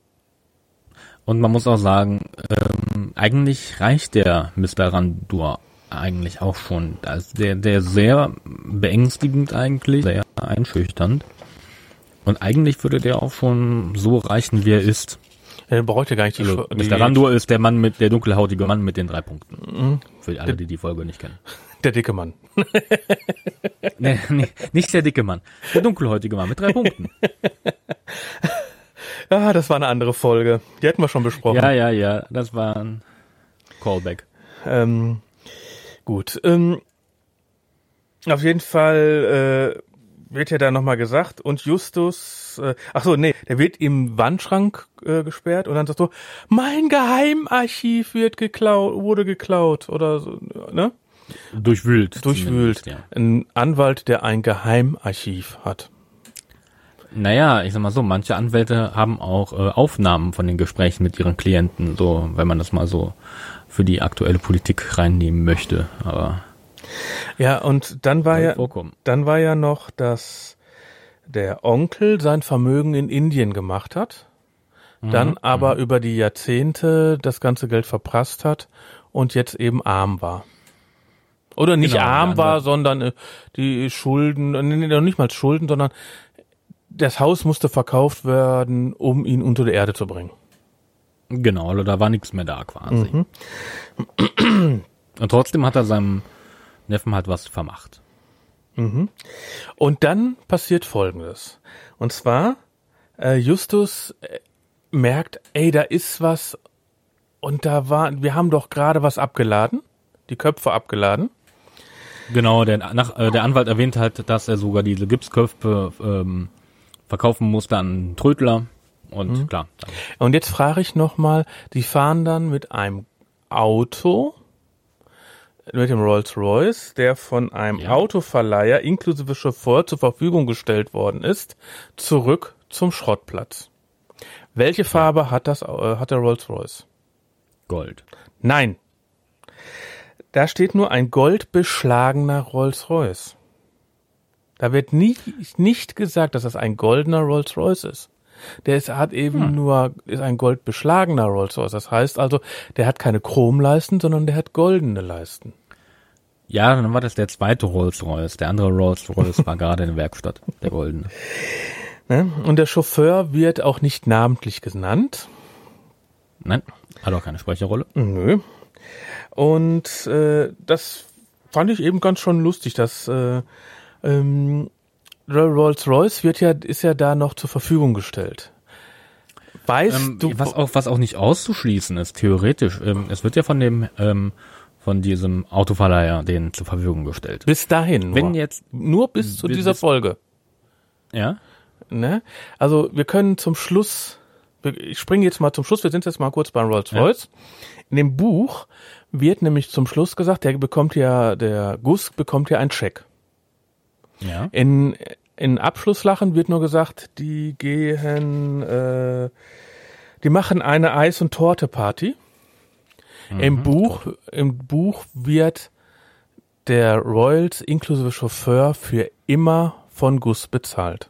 Und man muss auch sagen, ähm, eigentlich reicht der Mister Randur eigentlich auch schon. Also der, der sehr beängstigend eigentlich, sehr einschüchternd. Und eigentlich würde der auch schon so reichen, wie er ist. Er bräuchte gar nicht die, Also, die Mister Randur ist der Mann mit, der dunkelhautige Mann mit den drei Punkten. Mhm. Für alle, die die Folge nicht kennen. Der dicke Mann. nee, nee, nicht der dicke Mann. Der dunkelhäutige Mann mit drei Punkten. Ah, das war eine andere Folge. Die hätten wir schon besprochen. Ja, ja, ja. Das war ein Callback. Ähm, gut. Ähm, auf jeden Fall äh, wird ja da nochmal gesagt, und Justus, äh, ach so, nee, der wird im Wandschrank äh, gesperrt und dann sagt so, mein Geheimarchiv wird geklaut, wurde geklaut oder so, ne? Durchwühlt. Durchwühlt. Ja. Ein Anwalt, der ein Geheimarchiv hat. Naja, ich sag mal so, manche Anwälte haben auch äh, Aufnahmen von den Gesprächen mit ihren Klienten, so, wenn man das mal so für die aktuelle Politik reinnehmen möchte, aber ja, und dann war ja, vorkommen. dann war ja noch, dass der Onkel sein Vermögen in Indien gemacht hat, mhm. dann aber mhm. über die Jahrzehnte das ganze Geld verprasst hat und jetzt eben arm war. Oder nicht genau, arm war, sondern äh, die Schulden, nee, noch nicht mal Schulden, sondern das Haus musste verkauft werden, um ihn unter die Erde zu bringen. Genau, also da war nichts mehr da quasi. Mhm. Und trotzdem hat er seinem Neffen halt was vermacht. Mhm. Und dann passiert Folgendes. Und zwar, äh, Justus äh, merkt, ey, da ist was und da war, wir haben doch gerade was abgeladen, die Köpfe abgeladen. Genau, der, nach, äh, der Anwalt erwähnt halt, dass er sogar diese Gipsköpfe ähm, verkaufen musste an Trödler und mhm. klar. Dann. Und jetzt frage ich nochmal, die fahren dann mit einem Auto, mit dem Rolls-Royce, der von einem ja. Autoverleiher inklusive Chauffeur zur Verfügung gestellt worden ist, zurück zum Schrottplatz. Welche Farbe ja. hat das, äh, hat der Rolls-Royce? Gold. Nein. Da steht nur ein goldbeschlagener Rolls-Royce. Da wird nie, nicht gesagt, dass das ein goldener Rolls-Royce ist. Der ist, hat eben hm. nur, ist ein goldbeschlagener Rolls-Royce. Das heißt also, der hat keine Chromleisten, sondern der hat goldene Leisten. Ja, dann war das der zweite Rolls-Royce. Der andere Rolls-Royce war gerade in der Werkstatt, der goldene. Ne? Und der Chauffeur wird auch nicht namentlich genannt. Nein, hat auch keine Sprecherrolle. Nö. Und äh, das fand ich eben ganz schon lustig, dass äh, ähm, Rolls-Royce wird ja, ist ja da noch zur Verfügung gestellt. Weißt ähm, du, was auch, was auch nicht auszuschließen ist, theoretisch, ähm, es wird ja von dem, ähm, von diesem Autoverleiher denen zur Verfügung gestellt. Bis dahin nur. Wenn jetzt, nur bis zu bis, dieser Folge. Ja? Ne? Also, wir können zum Schluss, ich springe jetzt mal zum Schluss, wir sind jetzt mal kurz beim Rolls-Royce. Ja. In dem Buch wird nämlich zum Schluss gesagt, der bekommt ja, der Gus bekommt ja einen Scheck. Ja. In, in Abschlusslachen wird nur gesagt, die gehen, äh, die machen eine Eis- und Torte-Party. Mhm. Im Buch, im Buch wird der Royals inklusive Chauffeur für immer von Gus bezahlt.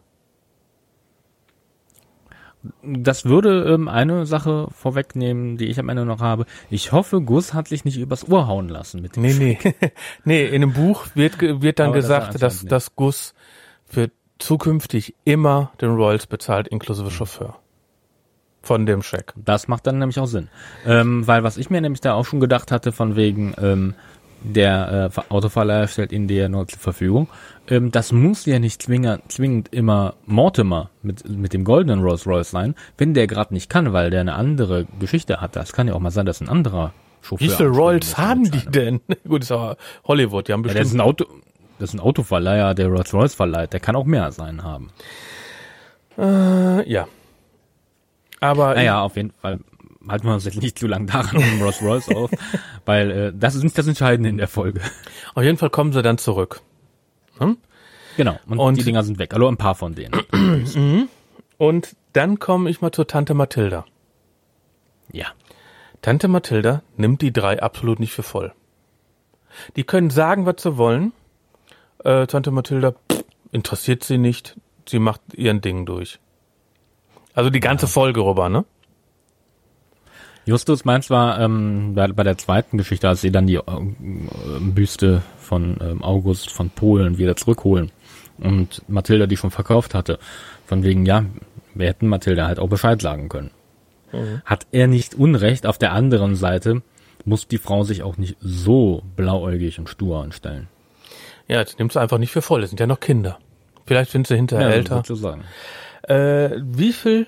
Das würde ähm, eine Sache vorwegnehmen, die ich am Ende noch habe. Ich hoffe, Gus hat sich nicht übers Ohr hauen lassen mit dem Nee, nee. nee, in dem Buch wird, wird dann Aber gesagt, das dass, dass Gus für zukünftig immer den Royals bezahlt, inklusive mhm. Chauffeur. Von dem Scheck. Das macht dann nämlich auch Sinn. Ähm, weil was ich mir nämlich da auch schon gedacht hatte, von wegen, ähm, der äh, Autoverleiher stellt ihn dir nur zur Verfügung. Ähm, das muss ja nicht zwingend, zwingend immer Mortimer mit mit dem goldenen Rolls-Royce sein, wenn der gerade nicht kann, weil der eine andere Geschichte hat. Das kann ja auch mal sein, dass ein anderer Chauffeur... Wie viele Rolls haben die denn? Gut, ist aber Hollywood, die haben bestimmt... Ja, das ist ein Auto, das ist ein Autoverleiher, der Rolls-Royce verleiht. Der kann auch mehr sein haben. Äh, ja. Aber... Naja, auf jeden Fall... Halten wir uns jetzt nicht zu lang daran um Rolls Royce auf, weil äh, das ist nicht das Entscheidende in der Folge. Auf jeden Fall kommen sie dann zurück. Hm? Genau, und, und die Dinger sind weg, also ein paar von denen. Und dann komme ich mal zur Tante Mathilda. Ja. Tante Mathilda nimmt die drei absolut nicht für voll. Die können sagen, was sie wollen. Äh, Tante Mathilda pff, interessiert sie nicht. Sie macht ihren Ding durch. Also die ganze ja. Folge rüber, ne? Justus meint zwar ähm, bei, bei der zweiten Geschichte, als sie dann die äh, Büste von ähm, August von Polen wieder zurückholen und Mathilda die schon verkauft hatte, von wegen, ja, wir hätten Mathilda halt auch Bescheid sagen können. mhm. hat er nicht Unrecht. Auf der anderen Seite muss die Frau sich auch nicht so blauäugig und stur anstellen. Ja, jetzt nimmt sie einfach nicht für voll. Das sind ja noch Kinder. Vielleicht sind sie hinterher ja, älter. Sozusagen. Äh, wie viel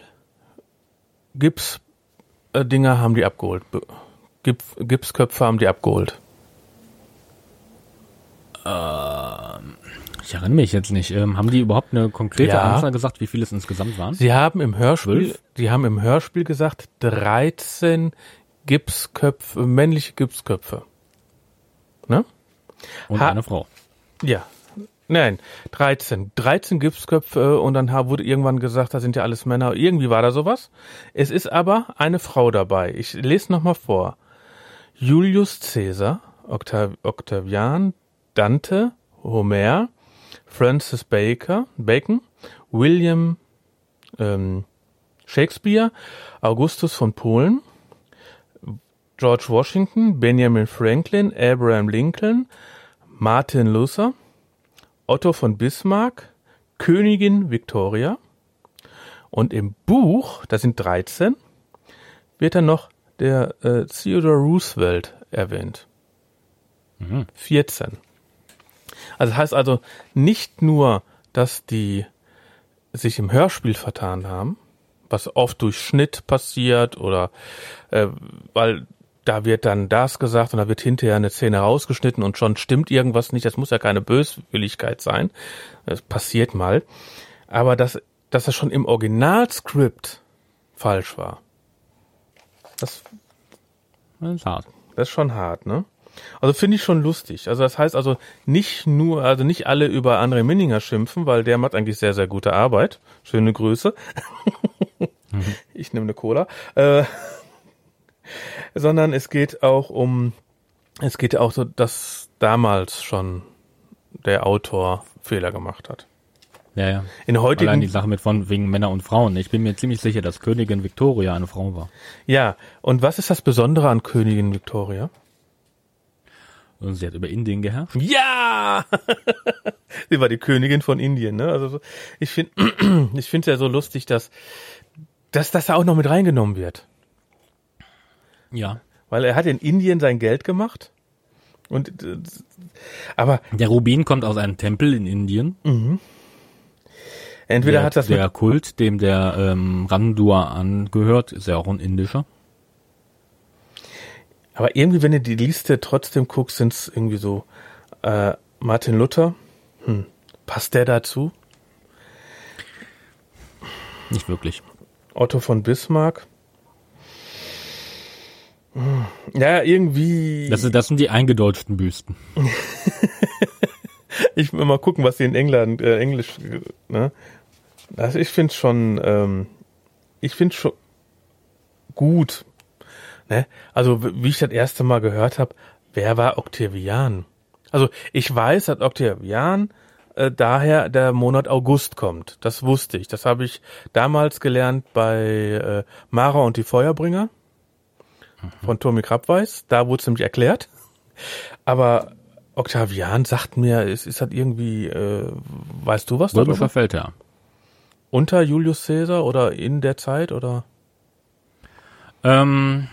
Gips-Dinger haben die abgeholt? Gips, Gipsköpfe haben die abgeholt? Ähm, ich erinnere mich jetzt nicht. Ähm, haben die überhaupt eine konkrete Ja. Anzahl gesagt, wie viele es insgesamt waren? Sie haben im Hörspiel, Zwölf? die haben im Hörspiel gesagt, dreizehn Gipsköpfe, männliche Gipsköpfe. Ne? Und Ha- eine Frau. Ja. Nein, dreizehn. dreizehn Gipsköpfe und dann ha- wurde irgendwann gesagt, da sind ja alles Männer. Irgendwie war da sowas. Es ist aber eine Frau dabei. Ich lese nochmal vor. Julius Caesar, Octav- Octavian, Dante, Homer, Francis Baker, Bacon, William ähm, Shakespeare, Augustus von Polen, George Washington, Benjamin Franklin, Abraham Lincoln, Martin Luther, Otto von Bismarck, Königin Victoria und im Buch, das sind dreizehn, wird dann noch der äh, Theodore Roosevelt erwähnt. Mhm. vierzehn. Also das heißt also nicht nur, dass die sich im Hörspiel vertan haben, was oft durch Schnitt passiert oder äh, weil da wird dann das gesagt und da wird hinterher eine Szene rausgeschnitten und schon stimmt irgendwas nicht. Das muss ja keine Böswilligkeit sein. Das passiert mal. Aber dass, dass das schon im Originalskript falsch war. Das, Das ist hart. das ist schon hart, ne? Also finde ich schon lustig. Also das heißt also nicht nur, also nicht alle über André Minninger schimpfen, weil der macht eigentlich sehr, sehr gute Arbeit. Schöne Grüße. mhm. Ich nehme eine Cola. Äh, sondern es geht auch um, es geht auch so, dass damals schon der Autor Fehler gemacht hat. Ja, ja. In heutigen, Allein die Sache mit von wegen Männer und Frauen. Ich bin mir ziemlich sicher, dass Königin Victoria eine Frau war. ja, und was ist das Besondere an Königin Victoria? Und sie hat über Indien geherrscht. Ja! Sie war die Königin von Indien, ne? Also so, ich finde, ich finde es ja so lustig, dass, dass das da auch noch mit reingenommen wird. Ja. Weil er hat in Indien sein Geld gemacht. Und, äh, aber Der Rubin kommt aus einem Tempel in Indien. entweder der, hat das der mit, Kult, dem der ähm, Randua angehört, ist ja auch ein indischer. aber irgendwie, wenn du die Liste trotzdem guckst, sind es irgendwie so, äh, Martin Luther, hm, passt der dazu? Nicht wirklich. Otto von Bismarck. Hm, ja, irgendwie. Das, ist, das sind die eingedeutschten Büsten. Ich will mal gucken, was sie in England, äh, Englisch, ne? Also ich finde schon, ähm, ich finde schon gut, ne? Also wie ich das erste Mal gehört habe, wer war Octavian? Also ich weiß, dass Octavian äh, daher der Monat August kommt. Das wusste ich. Das habe ich damals gelernt bei äh, Mara und die Feuerbringer von Tommy Krabweis. Da wurde es nämlich erklärt. Aber Octavian sagt mir, ist, ist das irgendwie, äh, weißt du was Römischer darüber? Feldherr. Unter Julius Caesar oder in der Zeit oder? Ähm,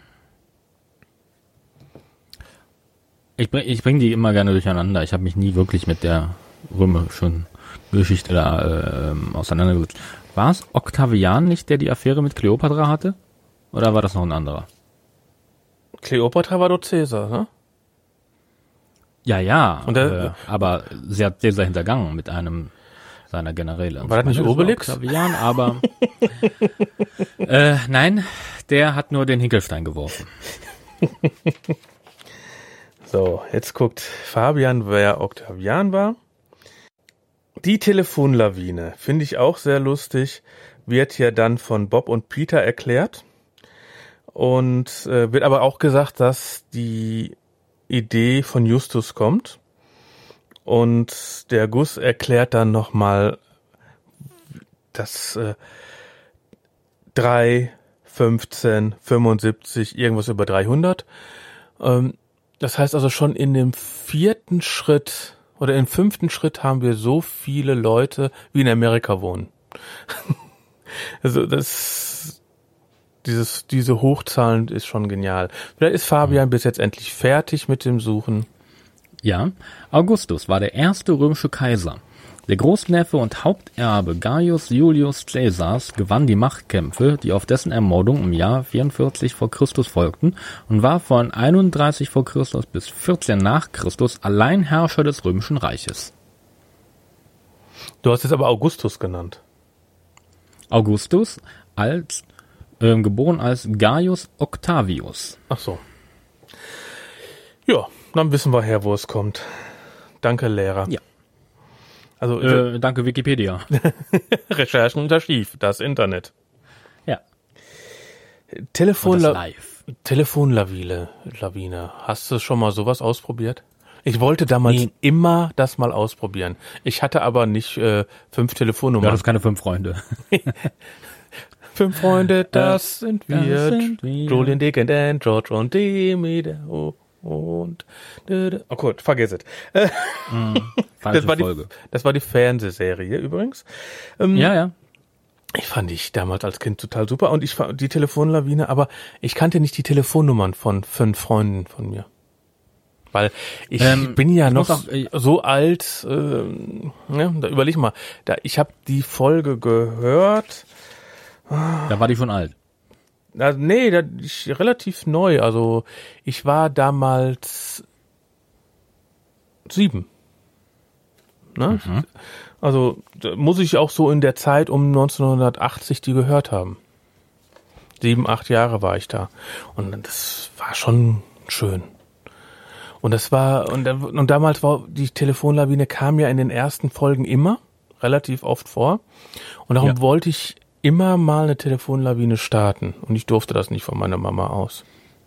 ich bring, ich bring die immer gerne durcheinander. Ich habe mich nie wirklich mit der römischen Geschichte da äh, auseinandergesetzt. War es Octavian nicht, der die Affäre mit Kleopatra hatte? Oder war das noch ein anderer? Kleopatra war doch Caesar, ne? Ja, ja, Und der- äh, aber sie hat Caesar hintergangen mit einem seiner Generäle. War das nicht Ich meine, Obelix? war Octavian, aber äh, nein, der hat nur den Hinkelstein geworfen. So, jetzt guckt Fabian, wer Octavian war. Die Telefonlawine, finde ich auch sehr lustig, wird ja dann von Bob und Peter erklärt. Und äh, wird aber auch gesagt, dass die Idee von Justus kommt. Und der Gus erklärt dann nochmal, dass äh, drei, fünfzehn, fünfundsiebzig, irgendwas über dreihundert. Ähm, das heißt also schon in dem vierten Schritt oder im fünften Schritt haben wir so viele Leute, wie in Amerika wohnen. Also das, dieses, diese Hochzahlen ist schon genial. Vielleicht ist Fabian mhm. bis jetzt endlich fertig mit dem Suchen. Ja, Augustus war der erste römische Kaiser. Der Großneffe und Haupterbe Gaius Julius Caesars gewann die Machtkämpfe, die auf dessen Ermordung im Jahr vierundvierzig vor Christus folgten, und war von einunddreißig vor Christus bis vierzehn nach Christus allein Herrscher des Römischen Reiches. Du hast es aber Augustus genannt. Augustus als äh, geboren als Gaius Octavius. Ach so. Ja, dann wissen wir her, wo es kommt. Danke, Lehrer. Ja. Also äh, danke Wikipedia. Recherchen unter Schief, das Internet. Ja. Telefonla- live. Telefonlawine, Lawine. Hast du schon mal sowas ausprobiert? Ich wollte damals nee. immer das mal ausprobieren. Ich hatte aber nicht äh, fünf Telefonnummern. Du hattest keine fünf Freunde. Fünf Freunde, das äh, sind wir. Das sind wir. Julian, Dick and Dan, George und Demi, der oh. Und oh gut, vergiss es. Mm, falsche das war Folge. Die, das war die Fernsehserie übrigens. Ähm, ja, ja. Ich fand ich damals als Kind total super und ich fand die Telefonlawine, aber ich kannte nicht die Telefonnummern von fünf Freunden von mir. Weil ich ähm, bin ja noch auch, äh, so alt, äh, ja, da überleg mal, da, ich habe die Folge gehört. Da war die schon alt. Also, nee, da, ich, relativ neu. Also ich war damals sieben. Ne? Mhm. Also da muss ich auch so in der Zeit um neunzehnhundertachtzig die gehört haben. Sieben, acht Jahre war ich da. Und das war schon schön. Und das war, und, und damals war die Telefonlawine kam ja in den ersten Folgen immer, relativ oft vor. Und darum ja. wollte ich immer mal eine Telefonlawine starten. Und ich durfte das nicht von meiner Mama aus.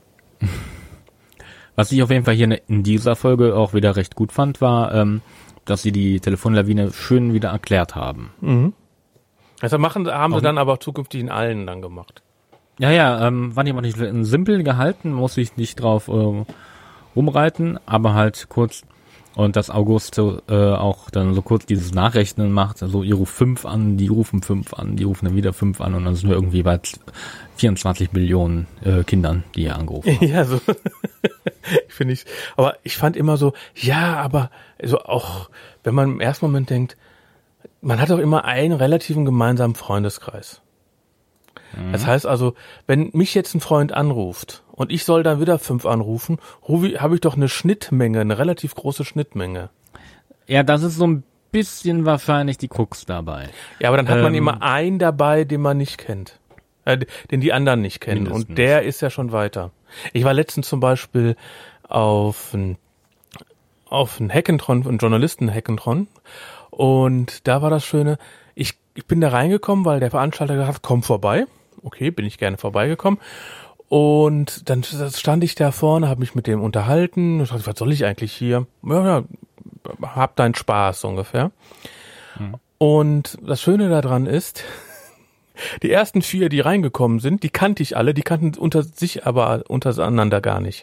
Was ich auf jeden Fall hier in dieser Folge auch wieder recht gut fand, war, ähm, dass sie die Telefonlawine schön wieder erklärt haben. Mhm. Also machen, haben sie dann aber zukünftig in allen dann gemacht. Ja, ja, ähm, war die aber nicht simpel gehalten, muss ich nicht drauf äh, rumreiten, aber halt kurz. Und dass August so, äh, auch dann so kurz dieses Nachrechnen macht, also ihr ruft fünf an, die rufen fünf an, die rufen dann wieder fünf an und dann sind wir irgendwie bei vierundzwanzig Millionen äh, Kindern, die hier angerufen haben. Ja, so. Ich finde ich, aber ich fand immer so, ja, aber so auch, wenn man im ersten Moment denkt, man hat doch immer einen relativen gemeinsamen Freundeskreis. Mhm. Das heißt also, wenn mich jetzt ein Freund anruft und ich soll dann wieder fünf anrufen, habe ich doch eine Schnittmenge, eine relativ große Schnittmenge. Ja, das ist so ein bisschen wahrscheinlich die Krux dabei. Ja, aber dann hat ähm, man immer einen dabei, den man nicht kennt. Äh, den die anderen nicht kennen. Mindestens. Und der ist ja schon weiter. Ich war letztens zum Beispiel auf ein, auf ein Hackathon, ein Journalisten-Hackathon. Und da war das Schöne, ich, ich bin da reingekommen, weil der Veranstalter gesagt hat, komm vorbei. Okay, bin ich gerne vorbeigekommen. Und dann stand ich da vorne, habe mich mit dem unterhalten. Ich dachte, was soll ich eigentlich hier? Ja, ja, hab deinen Spaß ungefähr. Mhm. Und das Schöne daran ist, die ersten vier, die reingekommen sind, die kannte ich alle, die kannten unter sich aber untereinander gar nicht.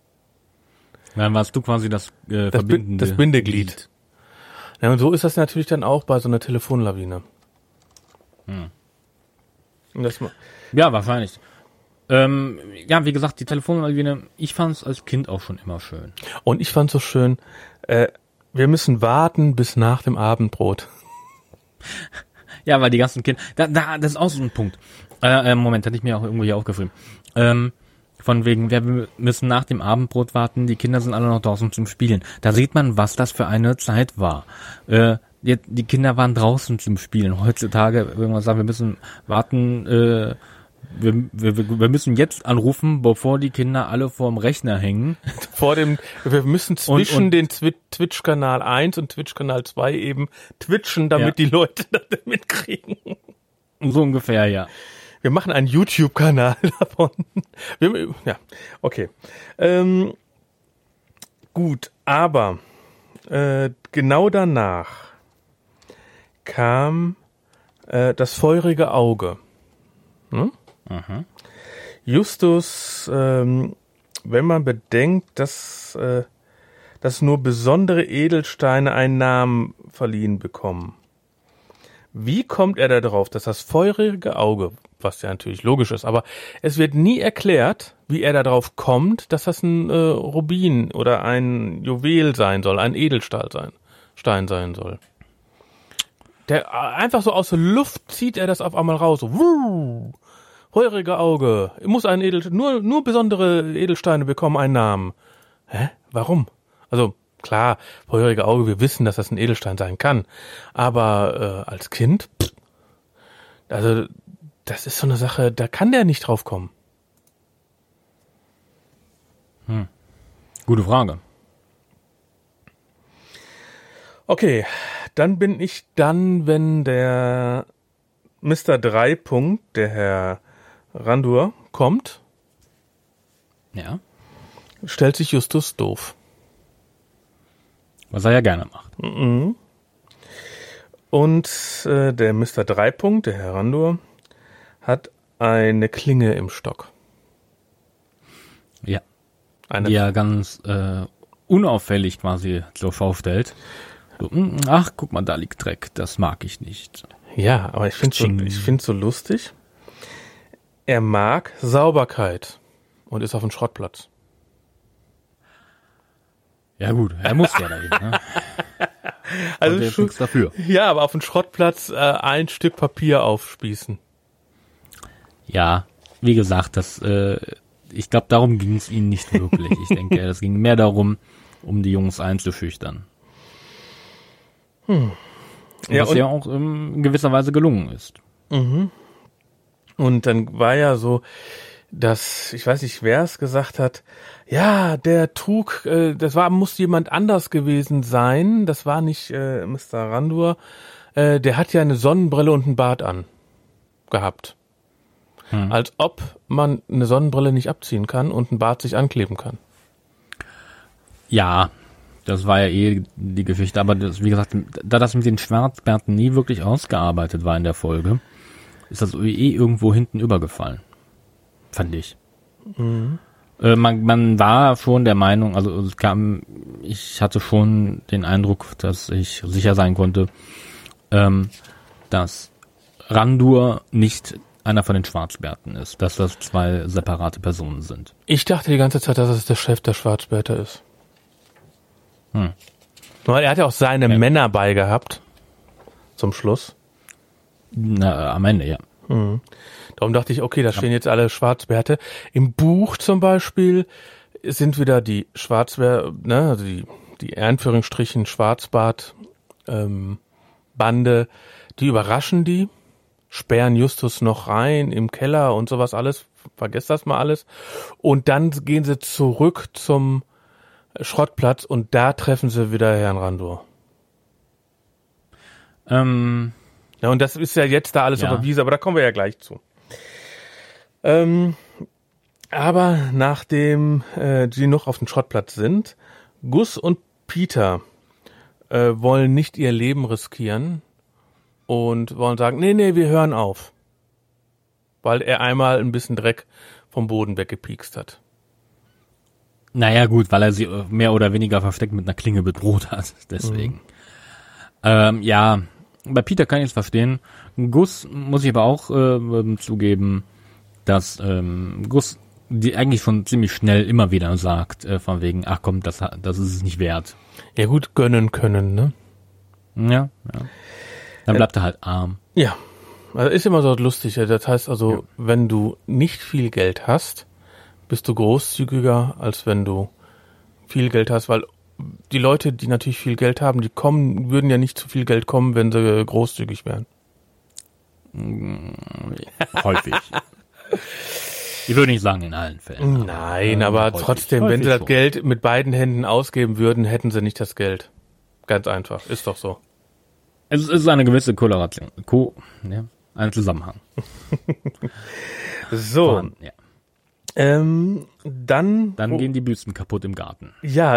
Dann warst du quasi das äh, das, verbindende das Bindeglied. Glied. Ja, und so ist das natürlich dann auch bei so einer Telefonlawine. Hm. Und das ja, wahrscheinlich. Ähm, ja, wie gesagt, die Telefonlawine, ich fand es als Kind auch schon immer schön. Und ich fand es so schön, äh, wir müssen warten bis nach dem Abendbrot. Ja, weil die ganzen Kinder, da, da, das ist auch so ein Punkt. Äh, äh, Moment, hatte ich mir auch irgendwo hier aufgeschrieben. Ähm, von wegen, wir müssen nach dem Abendbrot warten, die Kinder sind alle noch draußen zum Spielen. Da sieht man, was das für eine Zeit war. Äh, die, die Kinder waren draußen zum Spielen. Heutzutage, wenn man sagt, wir müssen warten, äh, wir, wir, wir müssen jetzt anrufen, bevor die Kinder alle vorm Rechner hängen. Vor dem, wir müssen zwischen und, und, den Twi- Twitch-Kanal eins und Twitch-Kanal zwei eben twitchen, damit ja. die Leute das mitkriegen. So ungefähr, ja. Wir machen einen YouTube-Kanal davon. Wir, ja, okay. Ähm, gut, aber äh, genau danach kam äh, das feurige Auge. Hm? Mhm. Justus, ähm, wenn man bedenkt, dass, äh, dass nur besondere Edelsteine einen Namen verliehen bekommen. Wie kommt er da drauf, dass das feurige Auge was ja natürlich logisch ist. Aber es wird nie erklärt, wie er darauf kommt, dass das ein äh, Rubin oder ein Juwel sein soll, ein Edelstahl sein, Stein sein soll. Der äh, einfach so aus der Luft zieht er das auf einmal raus. So, wuh, feurige Auge, muss ein Edel, nur nur besondere Edelsteine bekommen einen Namen. Hä? Warum? Also klar, feurige Auge, wir wissen, dass das ein Edelstein sein kann. Aber äh, als Kind, pff, also das ist so eine Sache, da kann der nicht drauf kommen. Hm. Gute Frage. Okay, dann bin ich dann, wenn der Mister Dreipunkt, der Herr Randur, kommt, Ja. stellt sich Justus doof. Was er ja gerne macht. Mhm. Und äh, der Mister Dreipunkt, der Herr Randur, hat eine Klinge im Stock. Ja. Eine Die er ganz äh, unauffällig quasi zur Schau stellt. So, mm, ach, guck mal, da liegt Dreck. Das mag ich nicht. Ja, aber ich finde so, ich finde so lustig. Er mag Sauberkeit und ist auf dem Schrottplatz. Ja gut, er muss ja dahin. Ne? Also der schon, nichts dafür. Ja, aber auf dem Schrottplatz äh, ein Stück Papier aufspießen. Ja, wie gesagt, das, äh, ich glaube, darum ging es ihnen nicht wirklich. Ich denke, es ging mehr darum, um die Jungs einzuschüchtern. Hm. Ja, was und, ja auch ähm, in gewisser Weise gelungen ist. Mhm. Und dann war ja so, dass, ich weiß nicht, wer es gesagt hat, ja, der trug, äh, das war, muss jemand anders gewesen sein, das war nicht äh, Mister Randur, äh, der hat ja eine Sonnenbrille und einen Bart an gehabt. Hm. Als ob man eine Sonnenbrille nicht abziehen kann und einen Bart sich ankleben kann. Ja, das war ja eh die Geschichte, aber das, wie gesagt, da das mit den Schwarzbärten nie wirklich ausgearbeitet war in der Folge, ist das eh irgendwo hinten übergefallen. Fand ich. Mhm. Äh, man, man war schon der Meinung, also es kam, ich hatte schon den Eindruck, dass ich sicher sein konnte, ähm, dass Randur nicht einer von den Schwarzbärten ist, dass das zwei separate Personen sind. Ich dachte die ganze Zeit, dass es der Chef der Schwarzbärte ist. Hm. Weil er hat ja auch seine ja. Männer bei gehabt. Zum Schluss. Na, am Ende, ja. Mhm. Darum dachte ich, okay, da stehen jetzt alle Schwarzbärte. Im Buch zum Beispiel sind wieder die Schwarzbär, ne, also die, die Anführungsstrichen Schwarzbart, ähm, Bande, die überraschen die, sperren Justus noch rein im Keller und sowas alles, vergesst das mal alles. Und dann gehen sie zurück zum Schrottplatz und da treffen sie wieder Herrn Randur. Ähm, ja, und das ist ja jetzt da alles ja. auf der Wiese, aber da kommen wir ja gleich zu. Ähm, aber nachdem äh, die noch auf dem Schrottplatz sind, Gus und Peter äh, wollen nicht ihr Leben riskieren und wollen sagen, nee, nee, wir hören auf. Weil er einmal ein bisschen Dreck vom Boden weggepiekst hat. Naja gut, weil er sie mehr oder weniger versteckt mit einer Klinge bedroht hat, deswegen. Mhm. Ähm, ja, bei Peter kann ich es verstehen. Gus muss ich aber auch äh, zugeben, dass ähm, Gus die eigentlich schon ziemlich schnell immer wieder sagt, äh, von wegen, ach komm, das, das ist es nicht wert. Ja gut, gönnen können, ne? Ja, ja. Dann bleibt äh, er halt arm. Ja, also ist immer so lustig. Das heißt also, ja. wenn du nicht viel Geld hast, bist du großzügiger, als wenn du viel Geld hast, weil die Leute, die natürlich viel Geld haben, die kommen, würden ja nicht zu viel Geld kommen, wenn sie großzügig wären. Häufig. Ich würde nicht sagen in allen Fällen. Nein, aber, aber trotzdem, wenn sie das schon. Geld mit beiden Händen ausgeben würden, hätten sie nicht das Geld. Ganz einfach, ist doch so. Es ist eine gewisse Korrelation, Co- ja, ein Zusammenhang. So. Von, ja. Ähm, dann dann oh, gehen die Büsten kaputt im Garten. Ja,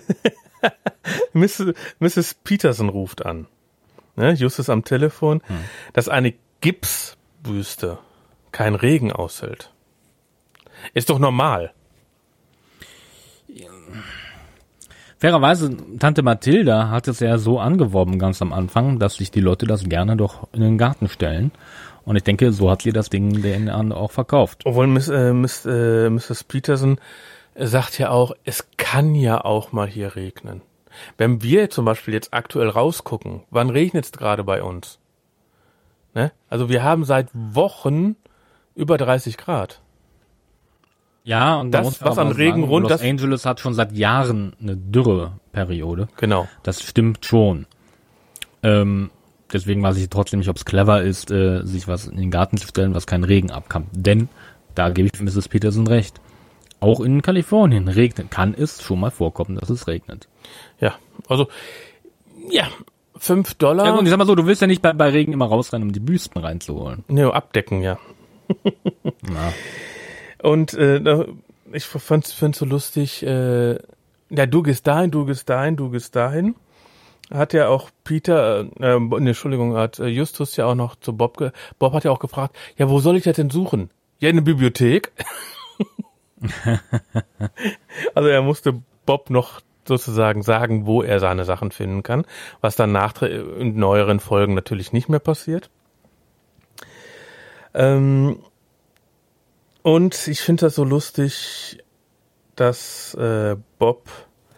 Misses Peterson ruft an. Ne, Justus am Telefon, hm. dass eine Gipsbüste kein Regen aushält. Ist doch normal. Fairerweise, Tante Mathilda hat es ja so angeworben ganz am Anfang, dass sich die Leute das gerne doch in den Garten stellen Und ich denke, so hat sie das Ding dann auch verkauft. Obwohl Miss, äh, Miss, äh, Misses Peterson sagt ja auch, es kann ja auch mal hier regnen. Wenn wir zum Beispiel jetzt aktuell rausgucken, wann regnet es gerade bei uns? Ne? Also wir haben seit Wochen über dreißig Grad. Ja, und das, was an Regen rund, Los das Angeles hat schon seit Jahren eine Dürreperiode. Genau. Das stimmt schon. Ähm, deswegen weiß ich trotzdem nicht, ob es clever ist, äh, sich was in den Garten zu stellen, was keinen Regen abkann. Denn, da gebe ich Misses Peterson recht, auch in Kalifornien regnet, kann es schon mal vorkommen, dass es regnet. Ja, also, ja, fünf Dollar. Ja, und ich sag mal so, du willst ja nicht bei, bei Regen immer rausrennen, um die Büsten reinzuholen. Ne, abdecken, ja. Na. Und äh, ich fand's, find's so lustig, äh, ja, du gehst dahin, du gehst dahin, du gehst dahin. Hat ja auch Peter, äh, äh, ne, Entschuldigung, hat äh, Justus ja auch noch zu Bob, ge- Bob hat ja auch gefragt, ja, wo soll ich das denn suchen? Ja, in der Bibliothek. Also er musste Bob noch sozusagen sagen, wo er seine Sachen finden kann, was dann nach in neueren Folgen natürlich nicht mehr passiert. Ähm, und ich finde das so lustig, dass äh, Bob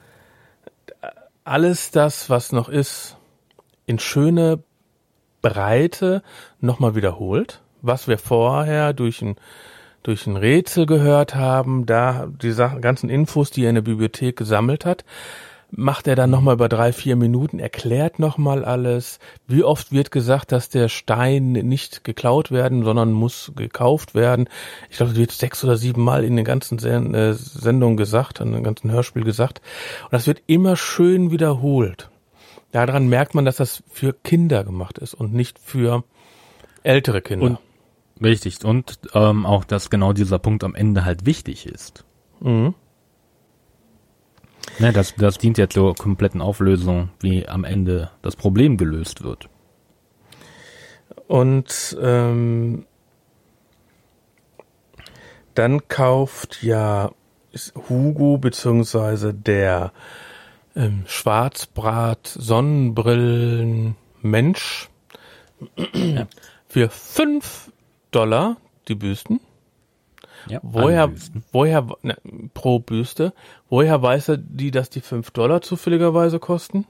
alles das, was noch ist, in schöne Breite nochmal wiederholt, was wir vorher durch ein durch ein Rätsel gehört haben, da die Sachen, ganzen Infos, die er in der Bibliothek gesammelt hat, macht er dann nochmal über drei, vier Minuten, erklärt nochmal alles. Wie oft wird gesagt, dass der Stein nicht geklaut werden, sondern muss gekauft werden. Ich glaube, das wird sechs oder sieben Mal in den ganzen Sen- äh, Sendungen gesagt, in dem ganzen Hörspiel gesagt. Und das wird immer schön wiederholt. Daran merkt man, dass das für Kinder gemacht ist und nicht für ältere Kinder. Und richtig. Und ähm, auch, dass genau dieser Punkt am Ende halt wichtig ist. Mhm. Ne, das, das dient ja zur kompletten Auflösung, wie am Ende das Problem gelöst wird. Und ähm, dann kauft ja Hugo beziehungsweise der ähm, Schwarzbrat-Sonnenbrillen-Mensch Ja. für fünf Dollar die Büsten. Ja, Woher, alle Büsten. woher, ne, pro Büste, woher weiß er die, dass die fünf Dollar zufälligerweise kosten?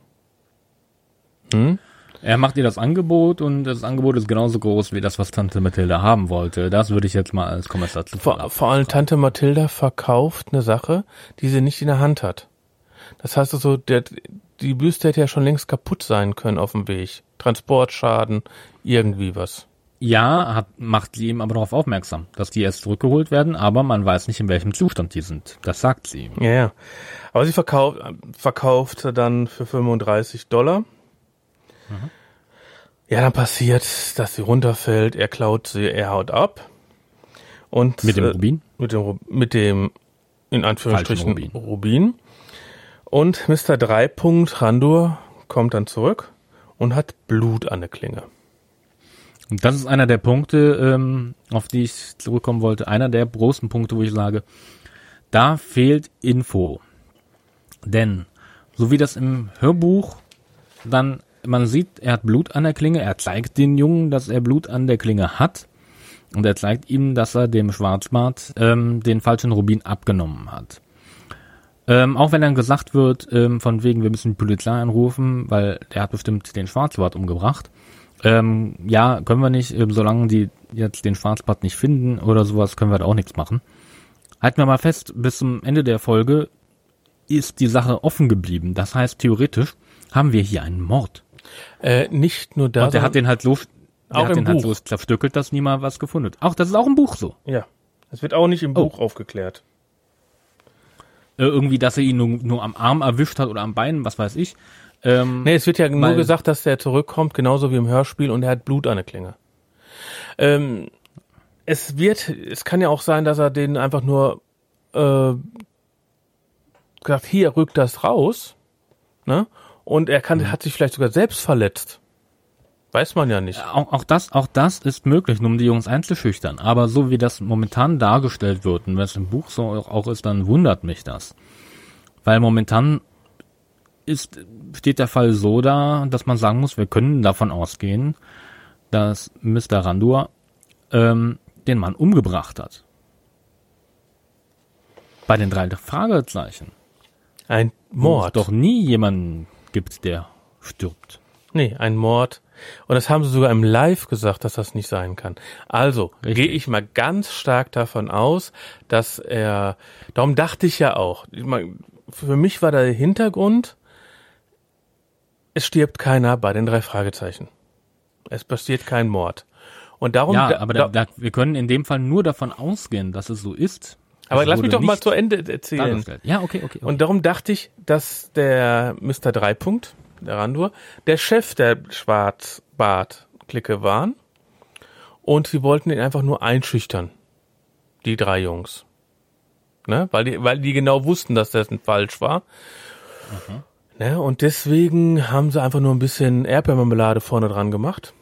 Hm? Er macht ihr das Angebot und das Angebot ist genauso groß wie das, was Tante Mathilda haben wollte. Das würde ich jetzt mal als Kommissar zu Vor, vor allem Tante Mathilda verkauft eine Sache, die sie nicht in der Hand hat. Das heißt also, der, die Büste hätte ja schon längst kaputt sein können auf dem Weg. Transportschaden, irgendwie was. Ja, hat, macht sie ihm aber darauf aufmerksam, dass die erst zurückgeholt werden, aber man weiß nicht, in welchem Zustand die sind. Das sagt sie ihm. Ja, ja. Aber sie verkauft, verkauft dann für fünfunddreißig Dollar. Mhm. Ja, dann passiert, dass sie runterfällt, er klaut sie, er haut ab. Und Mit dem äh, Rubin? Mit dem, mit dem, in Anführungsstrichen, Rubin. Rubin. Und Mister Dreipunkt Randur kommt dann zurück und hat Blut an der Klinge. Und das ist einer der Punkte, ähm, auf die ich zurückkommen wollte. Einer der großen Punkte, wo ich sage, da fehlt Info. Denn, so wie das im Hörbuch dann, man sieht, er hat Blut an der Klinge, er zeigt den Jungen, dass er Blut an der Klinge hat. Und er zeigt ihm, dass er dem Schwarzbart ähm, den falschen Rubin abgenommen hat. Ähm, auch wenn dann gesagt wird, ähm, von wegen, wir müssen die Polizei anrufen, weil der hat bestimmt den Schwarzbart umgebracht. Ähm, ja, können wir nicht, ähm, solange die jetzt den Schwarzbart nicht finden oder sowas, können wir da auch nichts machen. Halten wir mal fest, bis zum Ende der Folge ist die Sache offen geblieben. Das heißt, theoretisch haben wir hier einen Mord. Äh, nicht nur das. Und der hat den halt so, der auch hat im den halt Buch. so zerstückelt, dass niemand was gefunden hat. Auch, das ist auch im Buch so. Ja, das wird auch nicht im Oh. Buch aufgeklärt. Äh, irgendwie, dass er ihn nur, nur am Arm erwischt hat oder am Bein, was weiß ich. Ähm, Nee, es wird ja nur weil- gesagt, dass der zurückkommt, genauso wie im Hörspiel, und er hat Blut an der Klinge. Ähm, es wird, es kann ja auch sein, dass er den einfach nur äh, gesagt, hier, rück das raus, ne? Und er kann, Mhm. hat sich vielleicht sogar selbst verletzt. Weiß man ja nicht. Auch, auch das, auch das ist möglich, nur um die Jungs einzuschüchtern. Aber so wie das momentan dargestellt wird, und wenn es im Buch so auch ist, dann wundert mich das. Weil momentan ist, steht der Fall so da, dass man sagen muss, wir können davon ausgehen, dass Mister Randur ähm, den Mann umgebracht hat. Bei den drei Fragezeichen. Ein Mord. Wo es doch nie jemanden gibt, der stirbt. Nee, ein Mord. Und das haben sie sogar im Live gesagt, dass das nicht sein kann. Also gehe ich mal ganz stark davon aus, dass er, darum dachte ich ja auch, für mich war der Hintergrund, es stirbt keiner bei den drei Fragezeichen. Es passiert kein Mord. Und darum, ja, da, aber da, da, wir können in dem Fall nur davon ausgehen, dass es so ist. Aber lass mich doch mal zu Ende erzählen. Ja, okay, okay, okay. Und darum dachte ich, dass der Mister Dreipunkt, der Randur, der Chef der Schwarzbart-Clique waren. Und sie wollten ihn einfach nur einschüchtern. Die drei Jungs. Ne? Weil die, weil die genau wussten, dass das falsch war. Mhm. Ne? Und deswegen haben sie einfach nur ein bisschen Erdbeermarmelade vorne dran gemacht.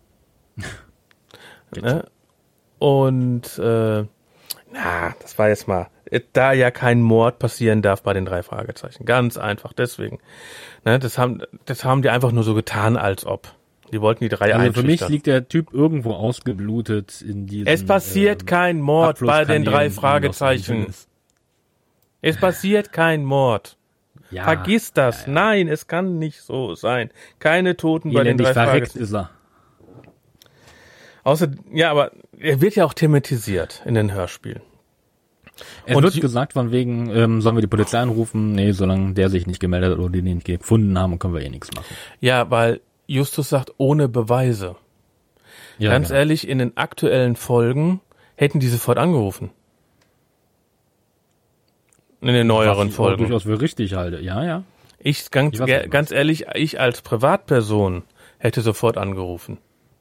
Ne? Und äh, na, das war jetzt mal, da ja kein Mord passieren darf bei den drei Fragezeichen. Ganz einfach, deswegen. Ne, das haben, das haben die einfach nur so getan, als ob. Die wollten die drei also einschüchtern. Für mich liegt der Typ irgendwo ausgeblutet in diesem... Es passiert ähm, kein Mord bei den drei Fragezeichen. Es passiert kein Mord. Ja, vergiss das. Ja, ja. Nein, es kann nicht so sein. Keine Toten bei den drei Fragezeichen. Ist er. Außer, ja, aber er wird ja auch thematisiert in den Hörspielen. Es und wird gesagt, von wegen, ähm, sollen wir die Polizei anrufen? Nee, solange der sich nicht gemeldet hat oder die nicht gefunden haben, können wir eh nichts machen. Ja, weil Justus sagt, ohne Beweise. Ja, Ganz genau. ehrlich, in den aktuellen Folgen hätten die sofort angerufen. In den neueren Was ich Folgen. Was ich durchaus für richtig halte, ja, ja. Ich, ganz, ich weiß, ge- ganz ehrlich, ich als Privatperson hätte sofort angerufen.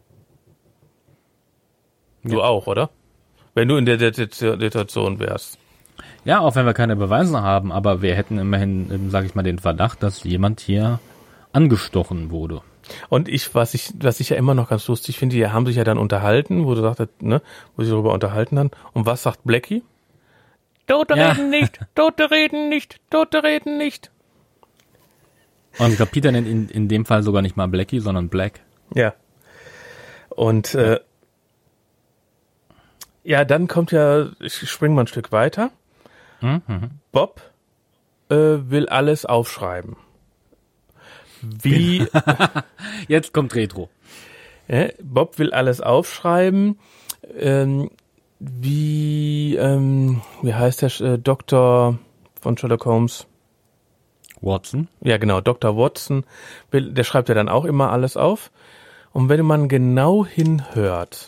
Du ja. auch, oder? Wenn du in der Situation wärst. Ja, auch wenn wir keine Beweise haben, aber wir hätten immerhin, sag ich mal, den Verdacht, dass jemand hier angestochen wurde. Und ich, was ich, was ich ja immer noch ganz lustig finde, die haben sich ja dann unterhalten, wo du sagtest, ne, wo sie darüber unterhalten haben. Und was sagt Blackie? Tote ja. reden nicht, Tote reden nicht, Tote reden nicht. Und ich glaube, Peter nennt in, in dem Fall sogar nicht mal Blackie, sondern Black. Ja. Und, äh, ja, dann kommt ja, ich springe mal ein Stück weiter. Mhm. Bob äh, will alles aufschreiben. Wie? Jetzt kommt Retro. Äh, Bob will alles aufschreiben. Ähm, wie, ähm, wie heißt der äh, Doktor von Sherlock Holmes? Watson. Ja, genau, Doktor Watson. Will, der schreibt ja dann auch immer alles auf. Und wenn man genau hinhört,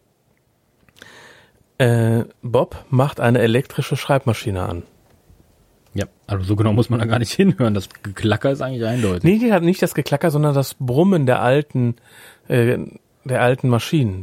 Äh, Bob macht eine elektrische Schreibmaschine an. Ja, also so genau muss man da gar nicht hinhören. Das Geklacker ist eigentlich eindeutig. Nee, die hat nicht das Geklacker, sondern das Brummen der alten, äh, der alten Maschinen.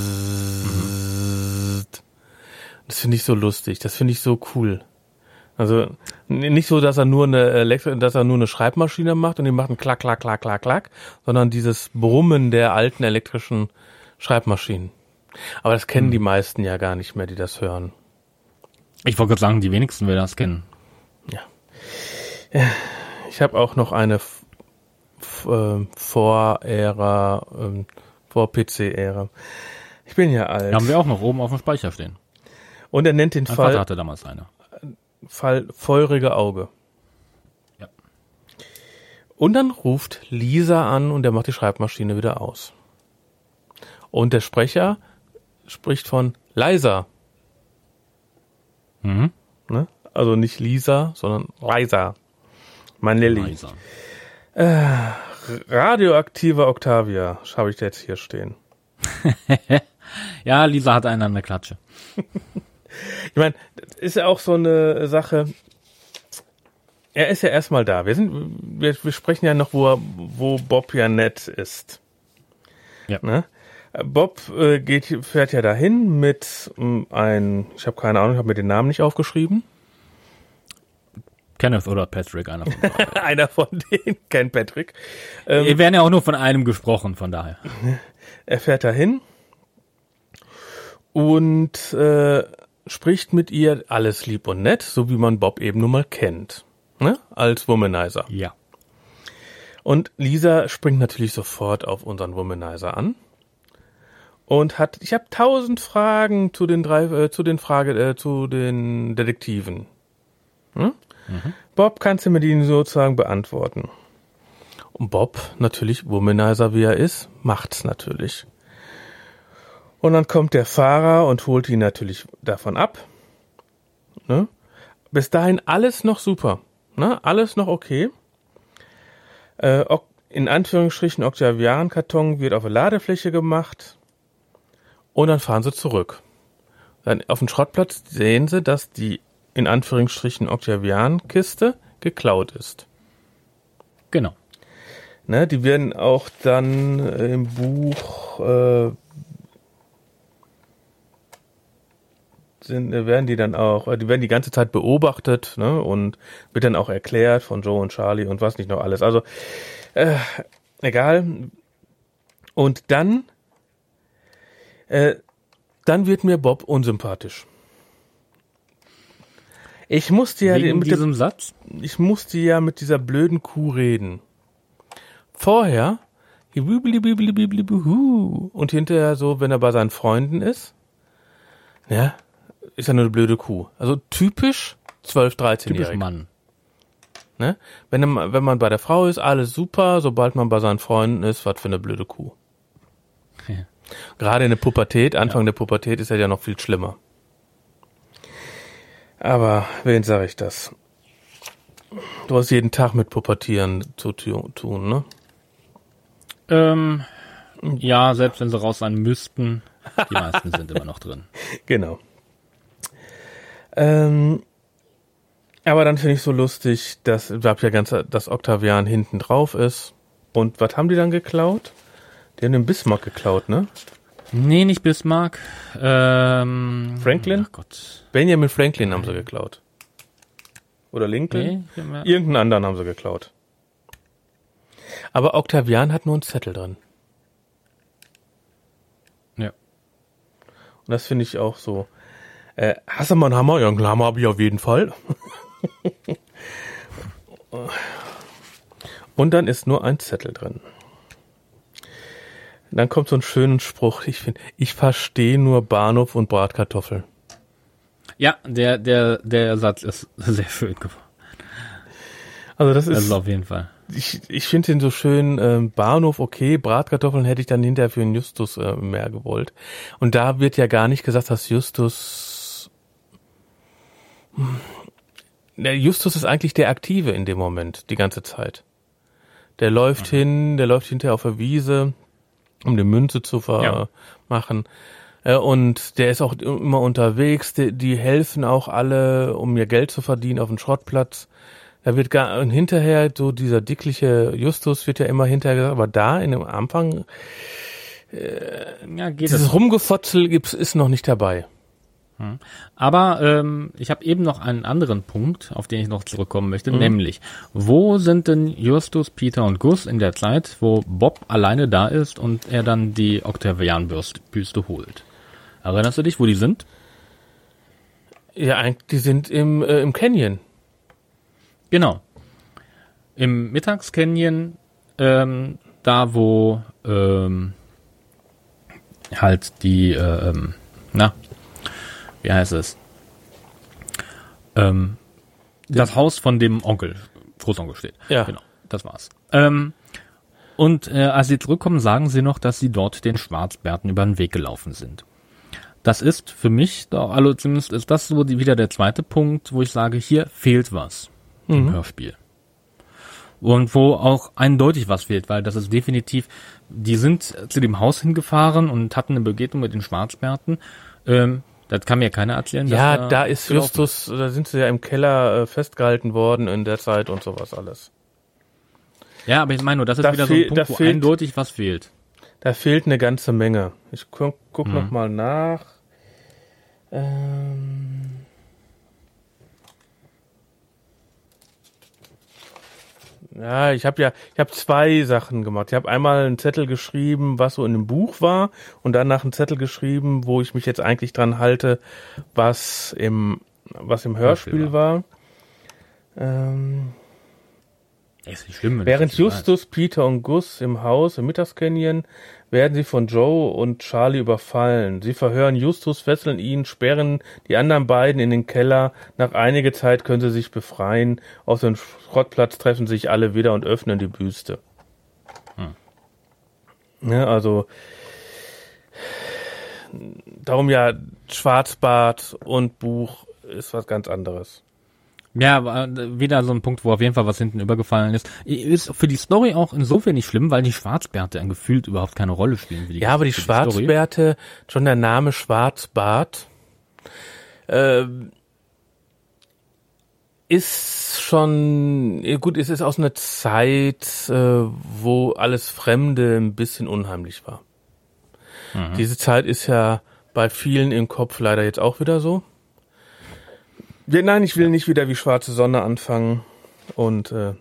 Mhm. Das finde ich so lustig. Das finde ich so cool. Also nicht so, dass er nur eine Elektro, dass er nur eine Schreibmaschine macht und die macht ein Klack, Klack, Klack, Klack, Klack, sondern dieses Brummen der alten elektrischen Schreibmaschinen. Aber das kennen hm. die meisten ja gar nicht mehr, die das hören. Ich wollte gerade sagen, die wenigsten werden das kennen. Ja. Ich habe auch noch eine F- F- äh, Vor-Ära, ähm, Vor-P C-Ära. Ich bin ja alt. Haben wir auch noch oben auf dem Speicher stehen. Und er nennt den mein Fall... Vater hatte damals eine. Fall feurige Auge. Ja. Und dann ruft Lisa an und er macht die Schreibmaschine wieder aus. Und der Sprecher spricht von leiser. Mhm. Ne? Also nicht Lisa, sondern leiser. Mein Lilly. Leiser. Äh, radioaktive Octavia habe ich jetzt hier stehen. Ja, Lisa hat einen an der Klatsche. Ich meine, das ist ja auch so eine Sache. Er ist ja erstmal da. Wir sind, wir, wir sprechen ja noch, wo, er, wo Bob ja nett ist. Ja. Ne? Bob äh, geht, fährt ja dahin mit ähm, ein, ich habe keine Ahnung, ich habe mir den Namen nicht aufgeschrieben. Kenneth oder Patrick, einer von denen. Einer von denen, Ken Patrick. Ähm, Wir werden ja auch nur von einem gesprochen, von daher. Er fährt dahin und äh, spricht mit ihr alles lieb und nett, so wie man Bob eben nun mal kennt, ne? Als Womanizer. Ja. Und Lisa springt natürlich sofort auf unseren Womanizer an. und hat, ich habe tausend Fragen zu den drei, äh, zu den Frage, äh, zu den Detektiven. Hm? Mhm. Bob, kannst du mir die sozusagen beantworten? Und Bob, natürlich Womanizer wie er ist, macht's natürlich. Und dann kommt der Fahrer und holt ihn natürlich davon ab. Ne? Bis dahin alles noch super. Ne? Alles noch okay. Äh, in Anführungsstrichen Octavian-Karton wird auf eine Ladefläche gemacht. Und dann fahren sie zurück. Dann auf dem Schrottplatz sehen sie, dass die in Anführungsstrichen Octavian-Kiste geklaut ist. Genau. Ne, die werden auch dann äh, im Buch äh, sind, äh, werden die dann auch, äh, die werden die ganze Zeit beobachtet, ne, und wird dann auch erklärt von Joe und Charlie und was nicht noch alles. Also äh, egal. Und dann äh, dann wird mir Bob unsympathisch. Ich musste ja Wegen mit diesem der, Satz? Ich musste ja mit dieser blöden Kuh reden. Vorher, und hinterher so, wenn er bei seinen Freunden ist, ja, ist er nur eine blöde Kuh. Also typisch zwölf-, dreizehnjährig. Typisch Mann. Ne? Wenn, wenn man bei der Frau ist, alles super, sobald man bei seinen Freunden ist, was für eine blöde Kuh. Ja. Gerade in der Pubertät, Anfang ja. der Pubertät ist er ja noch viel schlimmer. Aber wen sage ich das? Du hast jeden Tag mit Pubertieren zu tun, ne? Ähm, ja, selbst wenn sie raus sein müssten, die meisten sind immer noch drin. Genau. Ähm, aber dann finde ich so lustig, dass ja ganz, dass Octavian hinten drauf ist. Und was haben die dann geklaut? Die haben den Bismarck geklaut, ne? Nee, nicht Bismarck. Ähm, Franklin? Ach Gott. Benjamin Franklin haben sie geklaut. Oder Lincoln? Nee, ja. Irgendeinen anderen haben sie geklaut. Aber Octavian hat nur einen Zettel drin. Ja. Und das finde ich auch so. Äh, hast du mal einen Hammer? Ja, einen Hammer habe ich auf jeden Fall. Und dann ist nur ein Zettel drin. Dann kommt so ein schöner Spruch. Ich finde, ich verstehe nur Bahnhof und Bratkartoffeln. Ja, der, der, der Satz ist sehr schön geworden. Also das ist, also auf jeden Fall. Ich, ich finde den so schön, ähm, Bahnhof, okay, Bratkartoffeln hätte ich dann hinterher für den Justus äh, mehr gewollt. Und da wird ja gar nicht gesagt, dass Justus, hm, der Justus ist eigentlich der Aktive in dem Moment, die ganze Zeit. Der läuft mhm. hin, der läuft hinterher auf der Wiese, um die Münze zu vermachen. Ja. Äh, und der ist auch immer unterwegs, die, die helfen auch alle, um ihr Geld zu verdienen auf dem Schrottplatz. Da wird gar, und hinterher, so dieser dickliche Justus wird ja immer hinterher gesagt, aber da in dem Anfang, äh, ja, geht dieses das. Rumgefotzel gibt's, ist noch nicht dabei. Hm. Aber ähm, ich habe eben noch einen anderen Punkt, auf den ich noch zurückkommen möchte, mhm. nämlich, wo sind denn Justus, Peter und Gus in der Zeit, wo Bob alleine da ist und er dann die Octavian-Büste holt? Erinnerst du dich, wo die sind? Ja, die sind im, äh, im Canyon. Genau. Im Mittagscanyon, ähm, da wo ähm, halt die, äh, ähm, na, wie heißt es? Ähm, das Haus von dem Onkel, Großonkel steht. Ja. Genau, das war's. Ähm, und äh, als sie zurückkommen, sagen sie noch, dass sie dort den Schwarzbärten über den Weg gelaufen sind. Das ist für mich, also zumindest ist das so die, wieder der zweite Punkt, wo ich sage, hier fehlt was. Im mhm. Hörspiel. Und wo auch eindeutig was fehlt, weil das ist definitiv, die sind zu dem Haus hingefahren und hatten eine Begegnung mit den Schwarzbärten. Ähm, das kann mir keiner erzählen. Ja, da, da ist Justus, da sind sie ja im Keller äh, festgehalten worden in der Zeit und sowas alles. Ja, aber ich meine nur, das ist da wieder fehl, so ein Punkt, wo fehlt, eindeutig was fehlt. Da fehlt eine ganze Menge. Ich guck, guck mhm. noch mal nach. Ähm... Ja, ich habe ja, ich habe zwei Sachen gemacht. Ich habe einmal einen Zettel geschrieben, was so in dem Buch war, und danach einen Zettel geschrieben, wo ich mich jetzt eigentlich dran halte, was im, was im Hörspiel war. war. Ähm, Ist nicht schlimm. Während Justus, Peter und Gus im Haus im Mittagscanyon werden sie von Joe und Charlie überfallen. Sie verhören Justus, fesseln ihn, sperren die anderen beiden in den Keller. Nach einiger Zeit können sie sich befreien. Auf dem Schrottplatz treffen sich alle wieder und öffnen die Büste. Hm. Ja, also darum ja, Schwarzbart und Buch ist was ganz anderes. Ja, aber wieder so ein Punkt, wo auf jeden Fall was hinten übergefallen ist. Ist für die Story auch insofern nicht schlimm, weil die Schwarzbärte dann gefühlt überhaupt keine Rolle spielen. Wie die ja, aber die Schwarzbärte, die schon der Name Schwarzbart, äh, ist schon, gut, es ist aus einer Zeit, äh, wo alles Fremde ein bisschen unheimlich war. Mhm. Diese Zeit ist ja bei vielen im Kopf leider jetzt auch wieder so. Nein, ich will nicht wieder wie Schwarze Sonne anfangen und äh,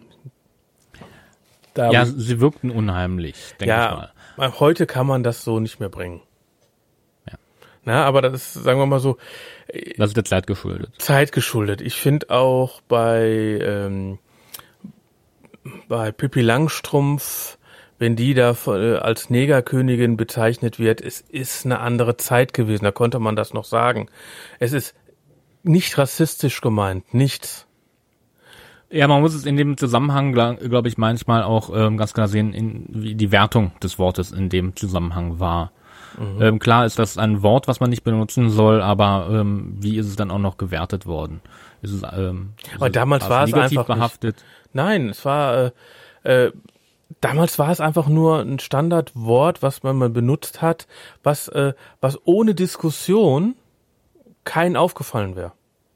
da ja, sie wirkten unheimlich, denke ja, ich mal. Heute kann man das so nicht mehr bringen. Ja. Na, aber das ist, sagen wir mal so, das ist der Zeit geschuldet. Zeit geschuldet. Ich finde auch bei ähm, bei Pippi Langstrumpf, wenn die da äh, als Negerkönigin bezeichnet wird, es ist eine andere Zeit gewesen. Da konnte man das noch sagen. Es ist nicht rassistisch gemeint, nichts. Ja, man muss es in dem Zusammenhang, glaube glaub ich, manchmal auch ähm, ganz klar sehen, in, wie die Wertung des Wortes in dem Zusammenhang war. Mhm. Ähm, klar ist das ein Wort, was man nicht benutzen soll, aber ähm, wie ist es dann auch noch gewertet worden? Ist es, ähm, ist aber damals es war es einfach behaftet? Nicht. Nein, es war äh, äh, damals war es einfach nur ein Standardwort, was man mal benutzt hat, was äh, was ohne Diskussion keinen aufgefallen wäre.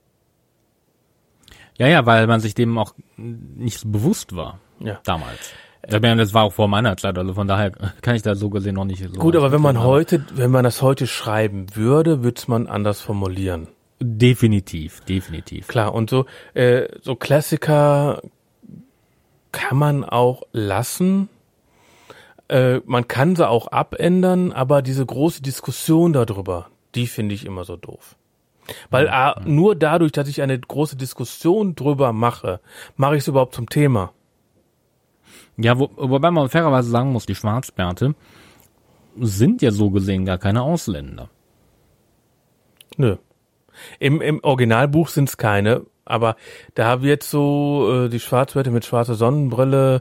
Ja, ja, weil man sich dem auch nicht so bewusst war. Ja. Damals. Das war auch vor meiner Zeit, also von daher kann ich da so gesehen noch nicht so. Gut, aber wenn man heute, wenn man das heute schreiben würde, würde es man anders formulieren. Definitiv, definitiv. Klar, und so, äh, so Klassiker kann man auch lassen. Äh, man kann sie auch abändern, aber diese große Diskussion darüber, die finde ich immer so doof. Weil ja, äh, nur dadurch, dass ich eine große Diskussion drüber mache, mache ich es überhaupt zum Thema. Ja, wo, wobei man fairerweise sagen muss, die Schwarzbärte sind ja so gesehen gar keine Ausländer. Nö. Im, im Originalbuch sind es keine, aber da wird so äh, die Schwarzbärte mit schwarzer Sonnenbrille.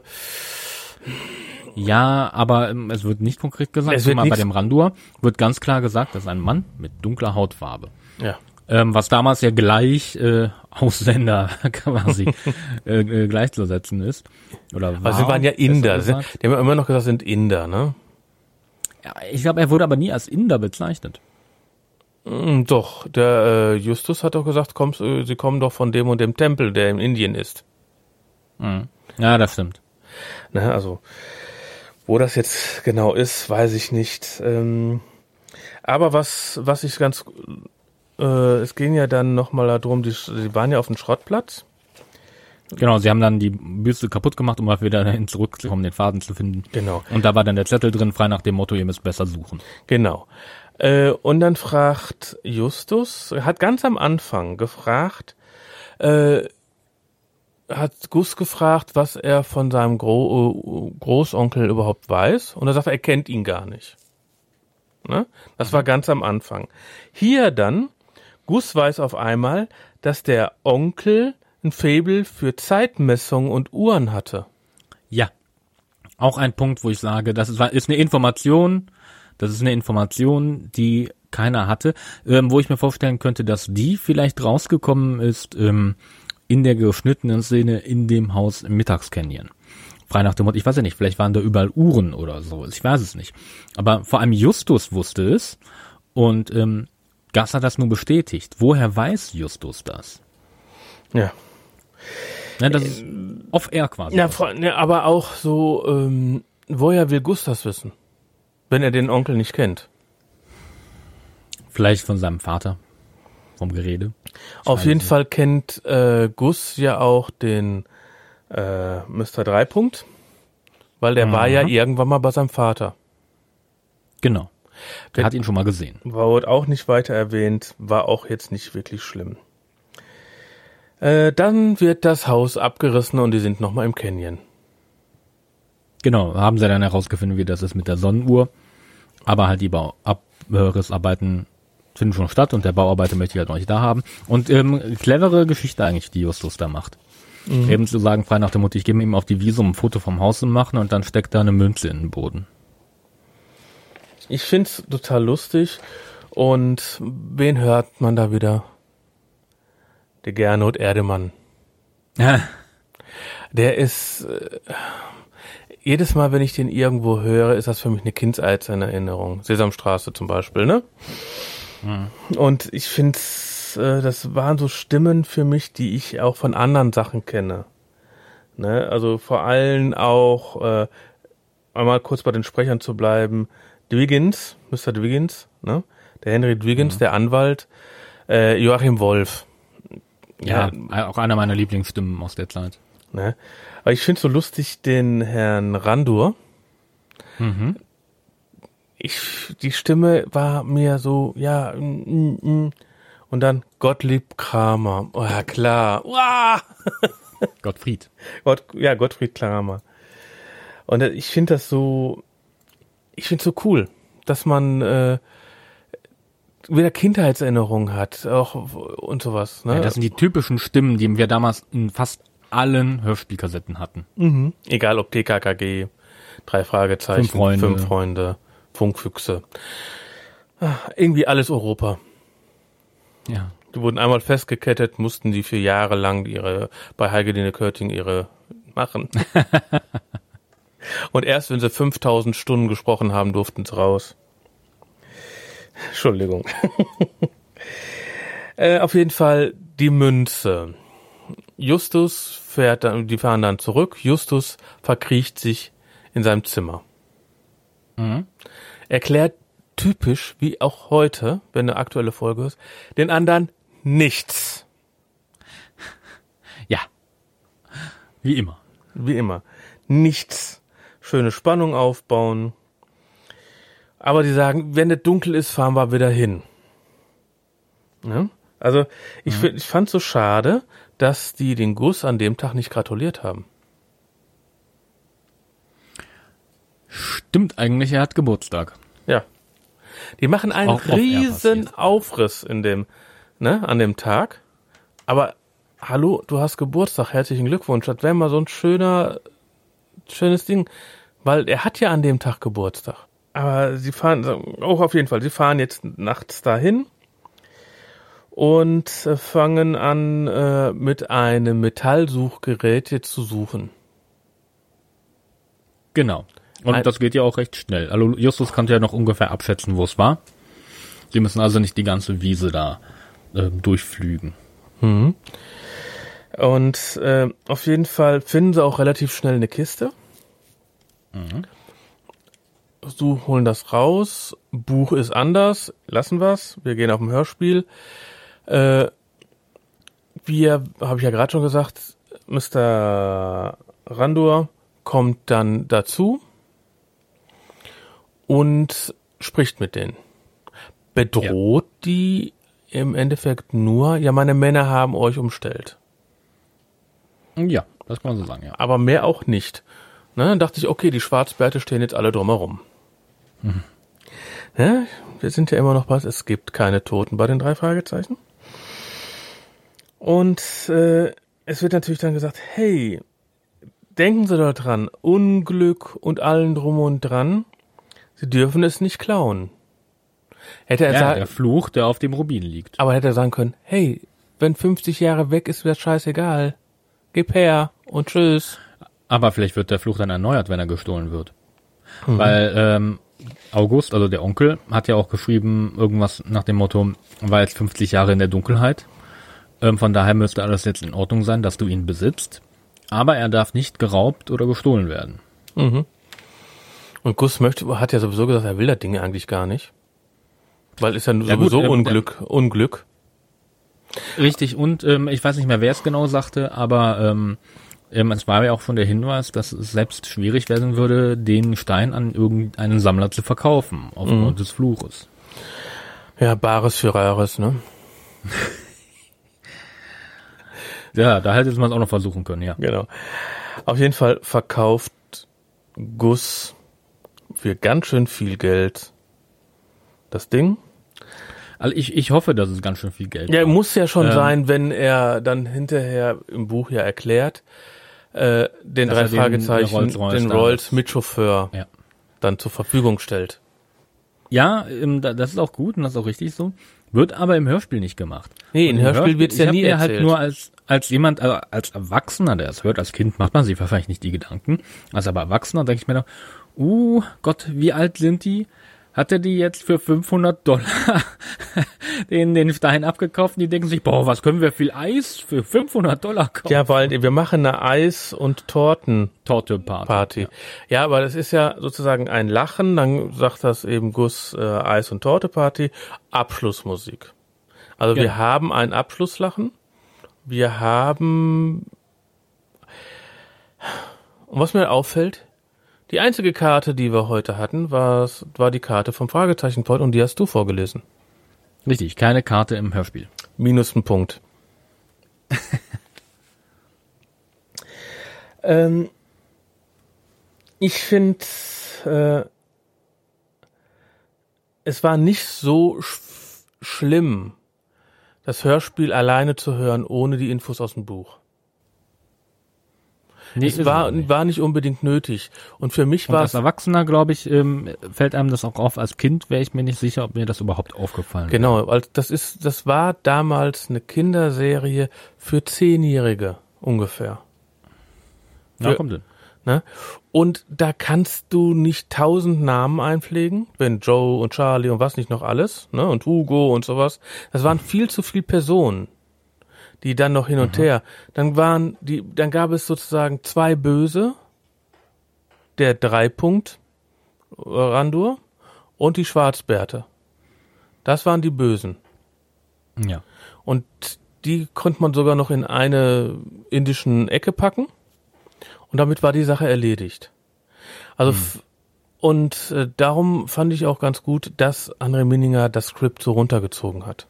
Ja, aber ähm, es wird nicht konkret gesagt. Es wird mal bei dem Randur wird ganz klar gesagt, das ist ein Mann mit dunkler Hautfarbe. Ja. Ähm, was damals ja gleich äh, Ausländer quasi äh, äh, gleichzusetzen ist. Oder war, also sie waren ja Inder. Die haben ja immer noch gesagt, sind Inder, ne? Ja, ich glaube, er wurde aber nie als Inder bezeichnet. Mm, doch, der äh, Justus hat doch gesagt, kommst, äh, sie kommen doch von dem und dem Tempel, der in Indien ist. Mhm. Ja, das stimmt. Na, also, wo das jetzt genau ist, weiß ich nicht. Ähm, aber was, was ich ganz Äh, es ging ja dann nochmal darum, die, die waren ja auf dem Schrottplatz. Genau, sie haben dann die Büste kaputt gemacht, um mal wieder dahin zurückzukommen, den Faden zu finden. Genau. Und da war dann der Zettel drin, frei nach dem Motto, ihr müsst besser suchen. Genau. Äh, und dann fragt Justus, er hat ganz am Anfang gefragt, äh, hat Gus gefragt, was er von seinem Gro- Großonkel überhaupt weiß. Und er sagt, er kennt ihn gar nicht. Ne? Das war ganz am Anfang. Hier dann, Gus weiß auf einmal, dass der Onkel ein Faible für Zeitmessung und Uhren hatte. Ja, auch ein Punkt, wo ich sage, das ist, ist eine Information, das ist eine Information, die keiner hatte, ähm, wo ich mir vorstellen könnte, dass die vielleicht rausgekommen ist ähm, in der geschnittenen Szene in dem Haus im Mittagscanyon. Frei nach dem Motto, ich weiß ja nicht, vielleicht waren da überall Uhren oder so, ich weiß es nicht. Aber vor allem Justus wusste es und ähm, Gus hat das nur bestätigt. Woher weiß Justus das? Ja. Ja, das ist off-air quasi. Ja, ja, aber auch so, ähm, woher will Gus das wissen, wenn er den Onkel nicht kennt? Vielleicht von seinem Vater, vom Gerede. Ich Auf jeden nicht. Fall kennt äh, Gus ja auch den äh, Mister Dreipunkt, weil der mhm. war ja irgendwann mal bei seinem Vater. Genau. Der hat ihn schon mal gesehen. Wurde auch nicht weiter erwähnt, war auch jetzt nicht wirklich schlimm. Äh, dann wird das Haus abgerissen und die sind nochmal im Canyon. Genau, haben sie dann herausgefunden, wie das ist mit der Sonnenuhr. Aber halt die Bauabrissarbeiten finden schon statt und der Bauarbeiter möchte ich halt noch nicht da haben. Und ähm, clevere Geschichte eigentlich, die Justus da macht. Mhm. Eben zu sagen, frei nach dem Motto, ich gebe ihm auf die Wiese, um ein Foto vom Haus zu machen und dann steckt da eine Münze in den Boden. Ich find's total lustig. Und wen hört man da wieder? Der Gernot Erdemann. Ja. Der ist... Äh, Jedes Mal, wenn ich den irgendwo höre, ist das für mich eine Kindheitserinnerung. Sesamstraße zum Beispiel, ne? Mhm. Und ich finde, äh, das waren so Stimmen für mich, die ich auch von anderen Sachen kenne. Ne? Also vor allem auch, äh, einmal kurz bei den Sprechern zu bleiben, Dwiggins, Mister Dwiggins, ne? Der Henry Dwiggins, mhm. der Anwalt, äh, Joachim Wolf. Ja, ja, auch einer meiner Lieblingsstimmen aus der Zeit. Ne? Aber ich finde so lustig den Herrn Randur. Mhm. Ich, die Stimme war mir so, ja, mm, mm, und dann Gottlieb Kramer. Oh ja, klar. Uah! Gottfried. Gott, ja, Gottfried Kramer. Und ich finde das so, ich finde es so cool, dass man äh, wieder Kindheitserinnerungen hat, auch und sowas. Ne? Ja, das sind die typischen Stimmen, die wir damals in fast allen Hörspielkassetten hatten. Mhm. Egal ob T K K G, drei Fragezeichen, fünf Freunde, fünf Freunde Funkfüchse. Ach, irgendwie alles Europa. Ja. Die wurden einmal festgekettet, mussten die für Jahre lang ihre, bei Heigedine Körting ihre machen. Und erst wenn sie fünftausend Stunden gesprochen haben, durften sie raus. Entschuldigung. äh, auf jeden Fall die Münze. Justus fährt dann, die fahren dann zurück. Justus verkriecht sich in seinem Zimmer. Mhm. Erklärt typisch, wie auch heute, wenn eine aktuelle Folge ist, den anderen nichts. Ja. Wie immer. Wie immer. Nichts. Schöne Spannung aufbauen. Aber die sagen, wenn es dunkel ist, fahren wir wieder hin. Ja? Also ich, mhm. ich fand so schade, dass die den Gus an dem Tag nicht gratuliert haben. Stimmt eigentlich, er hat Geburtstag. Ja. Die machen einen auch riesen Aufriss in dem, ne, an dem Tag. Aber hallo, du hast Geburtstag, herzlichen Glückwunsch. Das wäre mal so ein schöner, schönes Ding, weil er hat ja an dem Tag Geburtstag. Aber sie fahren, auch auf jeden Fall, sie fahren jetzt nachts dahin und fangen an, äh, mit einem Metallsuchgerät jetzt zu suchen. Genau. Und Ein, das geht ja auch recht schnell. Also Justus konnte ja noch ungefähr abschätzen, wo es war. Sie müssen also nicht die ganze Wiese da äh, durchflügen. Mhm. Und äh, auf jeden Fall finden sie auch relativ schnell eine Kiste. Mhm. So, holen das raus. Buch ist anders. Lassen wir's. Wir gehen auf ein Hörspiel. Äh, wir, habe ich ja gerade schon gesagt, Mister Randur kommt dann dazu und spricht mit denen. Bedroht ja. die im Endeffekt nur, ja, meine Männer haben euch umstellt. Ja, das kann man so sagen, ja. Aber mehr auch nicht. Ne, dann dachte ich, okay, die Schwarzbärte stehen jetzt alle drumherum. Mhm. Ja, wir sind ja immer noch was, es gibt keine Toten bei den drei Fragezeichen. Und äh, es wird natürlich dann gesagt, hey, denken Sie doch dran, Unglück und allen drum und dran, Sie dürfen es nicht klauen. Hätte er ja, sagen, der Fluch, der auf dem Rubin liegt. Aber hätte er sagen können, hey, wenn fünfzig Jahre weg ist, wäre scheißegal. Gib her und tschüss. Aber vielleicht wird der Fluch dann erneuert, wenn er gestohlen wird. Mhm. Weil ähm, August, also der Onkel, hat ja auch geschrieben, irgendwas nach dem Motto, war jetzt fünfzig Jahre in der Dunkelheit. Ähm, von daher müsste alles jetzt in Ordnung sein, dass du ihn besitzt. Aber er darf nicht geraubt oder gestohlen werden. Mhm. Und Gus möchte, hat ja sowieso gesagt, er will das Ding eigentlich gar nicht. Weil ist ja, ja sowieso gut, ähm, Unglück, der, Unglück. Richtig, und ähm, ich weiß nicht mehr, wer es genau sagte, aber ähm, ähm, es war ja auch schon der Hinweis, dass es selbst schwierig werden würde, den Stein an irgendeinen Sammler zu verkaufen, aufgrund mhm. des Fluches. Ja, Bares für Rares, ne? Ja, da hätte man es auch noch versuchen können, ja. Genau. Auf jeden Fall verkauft Gus für ganz schön viel Geld das Ding. Also ich, ich hoffe, dass es ganz schön viel Geld Ja, war. muss ja schon Ähm, sein, wenn er dann hinterher im Buch ja erklärt, äh, den Dass drei er den Fragezeichen, Rolls-Royce den da Rolls hat. mit Chauffeur Ja. dann zur Verfügung stellt. Ja, ähm, da- das ist auch gut und das ist auch richtig so. Wird aber im Hörspiel nicht gemacht. Nee, im Und Hörspiel wird's ich ja hab nie mir erzählt. halt nur als als jemand, also als Erwachsener, der es hört, als Kind macht man sich wahrscheinlich nicht die Gedanken. Als aber Erwachsener denke ich mir noch, uh, Gott, wie alt sind die? Hat er die jetzt für fünfhundert Dollar den, den Stein abgekauft? Und die denken sich, boah, was können wir viel Eis für fünfhundert Dollar kaufen? Ja, weil wir machen eine Eis- und Tortenparty. Torte-Party. Ja. ja, aber das ist ja sozusagen ein Lachen, dann sagt das eben Gus äh, Eis- und Torte-Party, Abschlussmusik. Also wir Genau. haben ein Abschlusslachen, wir haben, und was mir auffällt, die einzige Karte, die wir heute hatten, war, war die Karte vom Fragezeichenpod und die hast du vorgelesen. Richtig, keine Karte im Hörspiel. Minus ein Punkt. ähm, ich finde, äh, es war nicht so sch- schlimm, das Hörspiel alleine zu hören, ohne die Infos aus dem Buch. Nee, Es ist war, auch nicht. war nicht unbedingt nötig. Und für mich Und war als es, Erwachsener, glaube ich, ähm, fällt einem das auch auf. Als Kind wäre ich mir nicht sicher, ob mir das überhaupt aufgefallen wäre. genau, weil das ist, das war damals eine Kinderserie für Zehnjährige ungefähr. Ja, Für- kommt hin. Ne? Und da kannst du nicht tausend Namen einpflegen, wenn Joe und Charlie und was nicht noch alles, ne? Und Hugo und sowas. Das waren viel zu viele Personen, die dann noch hin und her. Dann waren die, dann gab es sozusagen zwei Böse, der Dreipunkt Randur und die Schwarzbärte. Das waren die Bösen. Ja. Und die konnte man sogar noch in eine indischen Ecke packen. Und damit war die Sache erledigt. Also, f- und äh, darum fand ich auch ganz gut, dass André Minninger das Skript so runtergezogen hat.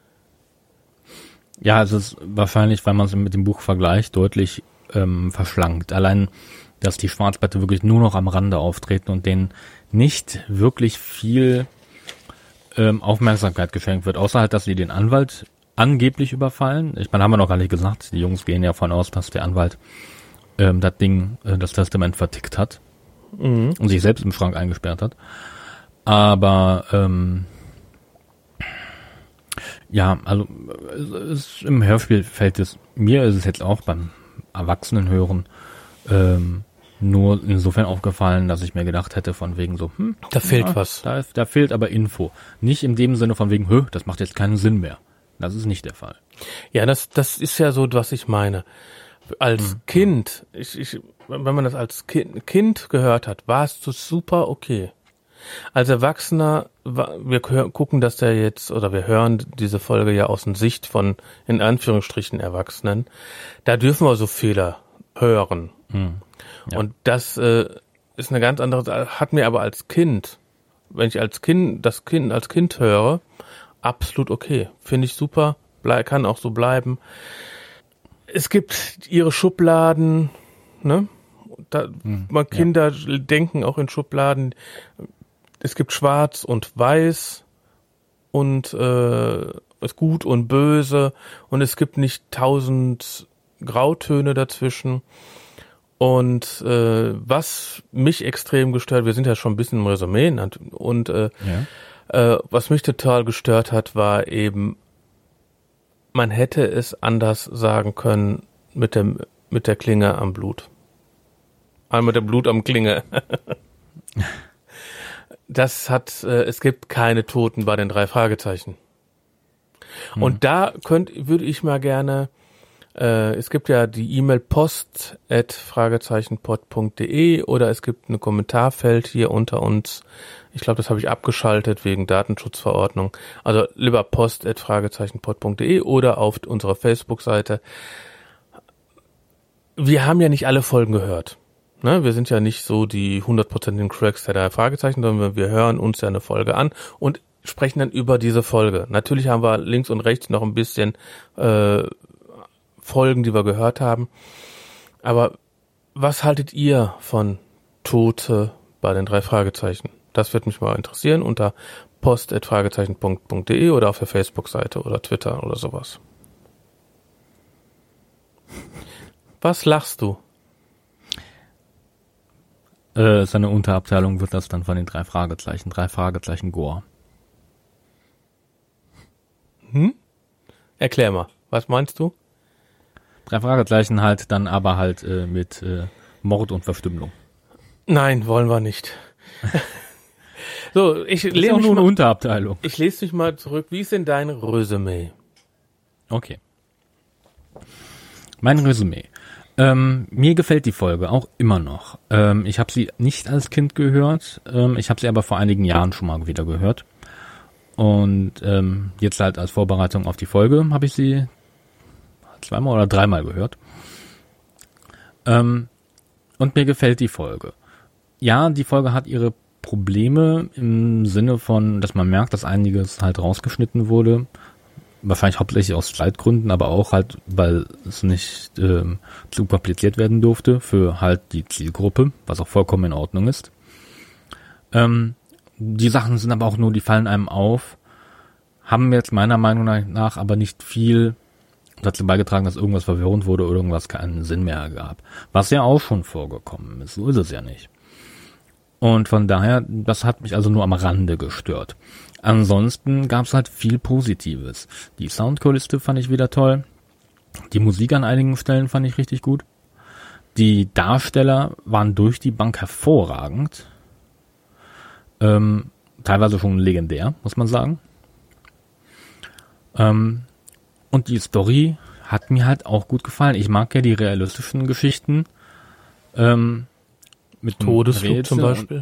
Ja, es ist wahrscheinlich, weil man es mit dem Buch vergleicht, deutlich ähm, verschlankt. Allein, dass die Schwarzbärte wirklich nur noch am Rande auftreten und denen nicht wirklich viel ähm, Aufmerksamkeit geschenkt wird, außer halt, dass sie den Anwalt angeblich überfallen. Ich meine, haben wir noch gar nicht gesagt, die Jungs gehen ja davon aus, dass der Anwalt ähm, das Ding, äh, das Testament vertickt hat Mhm. und sich selbst im Schrank eingesperrt hat. Aber ähm, ja, also es, es, im Hörspiel fällt es, mir ist es jetzt auch beim Erwachsenenhören ähm, nur insofern aufgefallen, dass ich mir gedacht hätte von wegen so, hm, Da fehlt ja, was. Da, da fehlt aber Info. Nicht in dem Sinne von wegen, hö, das macht jetzt keinen Sinn mehr. Das ist nicht der Fall. Ja, das, das ist ja so, was ich meine. Als Kind, ich, ich, wenn man das als Kind, kind gehört hat, war es so super okay. Als Erwachsener, wa- wir hör- gucken das ja jetzt, oder wir hören diese Folge ja aus der Sicht von, in Anführungsstrichen, Erwachsenen. Da dürfen wir so Fehler hören. Ja. Und das äh, ist eine ganz andere Sache. Hat mir aber als Kind, wenn ich als Kind, das Kind als Kind höre, absolut okay. Finde ich super, blei- kann auch so bleiben. Es gibt ihre Schubladen, ne? Da, man Kinder denken auch in Schubladen. Es gibt Schwarz und Weiß und äh, es Gut und Böse und es gibt nicht tausend Grautöne dazwischen. Und äh, was mich extrem gestört, wir sind ja schon ein bisschen im Resümee, und äh, Ja. äh, was mich total gestört hat, war eben, man hätte es anders sagen können mit dem mit der Klinge am Blut. Ah, mit dem Blut am Klinge. Das hat, äh, es gibt keine Toten bei den drei Fragezeichen. Und da könnt, würde ich mal gerne, äh, es gibt ja die E-Mail post at fragezeichenpod punkt de oder es gibt ein Kommentarfeld hier unter uns. Ich glaube, das habe ich abgeschaltet wegen Datenschutzverordnung. Also lieber post at fragezeichenpod punkt de oder auf unserer Facebook-Seite. Wir haben ja nicht alle Folgen gehört. Ne? Wir sind ja nicht so die hundertprozentigen Cracks der drei Fragezeichen, sondern wir hören uns ja eine Folge an und sprechen dann über diese Folge. Natürlich haben wir links und rechts noch ein bisschen äh, Folgen, die wir gehört haben. Aber was haltet ihr von Tote bei den drei Fragezeichen? Das wird mich mal interessieren unter post at fragezeichen punkt de oder auf der Facebook-Seite oder Twitter oder sowas. Was lachst du? Äh, seine Unterabteilung wird das dann von den drei Fragezeichen. Drei Fragezeichen Gore. Hm? Erklär mal, was meinst du? Drei Fragezeichen halt dann aber halt äh, mit äh, Mord und Verstümmelung. Nein, wollen wir nicht. So, ich lese auch mich nur eine mal, Unterabteilung. ich lese dich mal zurück. Wie ist denn dein Resümee? Okay. Mein Resümee. Ähm, mir gefällt die Folge auch immer noch. Ähm, ich habe sie nicht als Kind gehört. Ähm, ich habe sie aber vor einigen Jahren schon mal wieder gehört. Und ähm, jetzt halt als Vorbereitung auf die Folge habe ich sie zweimal oder dreimal gehört. Ähm, und mir gefällt die Folge. Ja, die Folge hat ihre Probleme im Sinne von, dass man merkt, dass einiges halt rausgeschnitten wurde. Wahrscheinlich hauptsächlich aus Zeitgründen, aber auch halt, weil es nicht ähm, zu kompliziert werden durfte für halt die Zielgruppe, was auch vollkommen in Ordnung ist. Ähm, die Sachen sind aber auch nur, die fallen einem auf, haben jetzt meiner Meinung nach aber nicht viel dazu beigetragen, dass irgendwas verwirrend wurde oder irgendwas keinen Sinn mehr ergab. Was ja auch schon vorgekommen ist, so ist es ja nicht. Und von daher, das hat mich also nur am Rande gestört. Ansonsten gab es halt viel Positives. Die Soundkulisse fand ich wieder toll. Die Musik an einigen Stellen fand ich richtig gut. Die Darsteller waren durch die Bank hervorragend. Ähm, teilweise schon legendär, muss man sagen. Ähm, und die Story hat mir halt auch gut gefallen. Ich mag ja die realistischen Geschichten. Ähm, mit Todesflug zum Beispiel.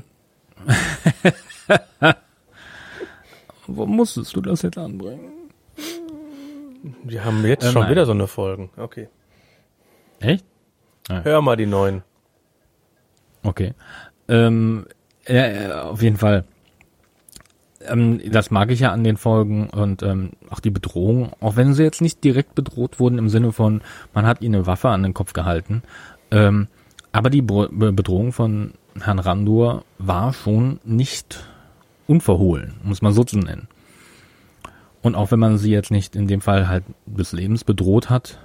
Wo musstest du das jetzt anbringen? Wir haben jetzt Äh, schon nein. wieder so eine Folgen. Okay. Echt? Hör mal die neuen. Okay. Ähm, ja, ja, auf jeden Fall. Ähm, das mag ich ja an den Folgen und ähm, auch die Bedrohung, auch wenn sie jetzt nicht direkt bedroht wurden im Sinne von, man hat ihnen eine Waffe an den Kopf gehalten. Ähm, aber die Be- Bedrohung von Herrn Randur war schon nicht unverhohlen, muss man so zu nennen. Und auch wenn man sie jetzt nicht in dem Fall halt des Lebens bedroht hat,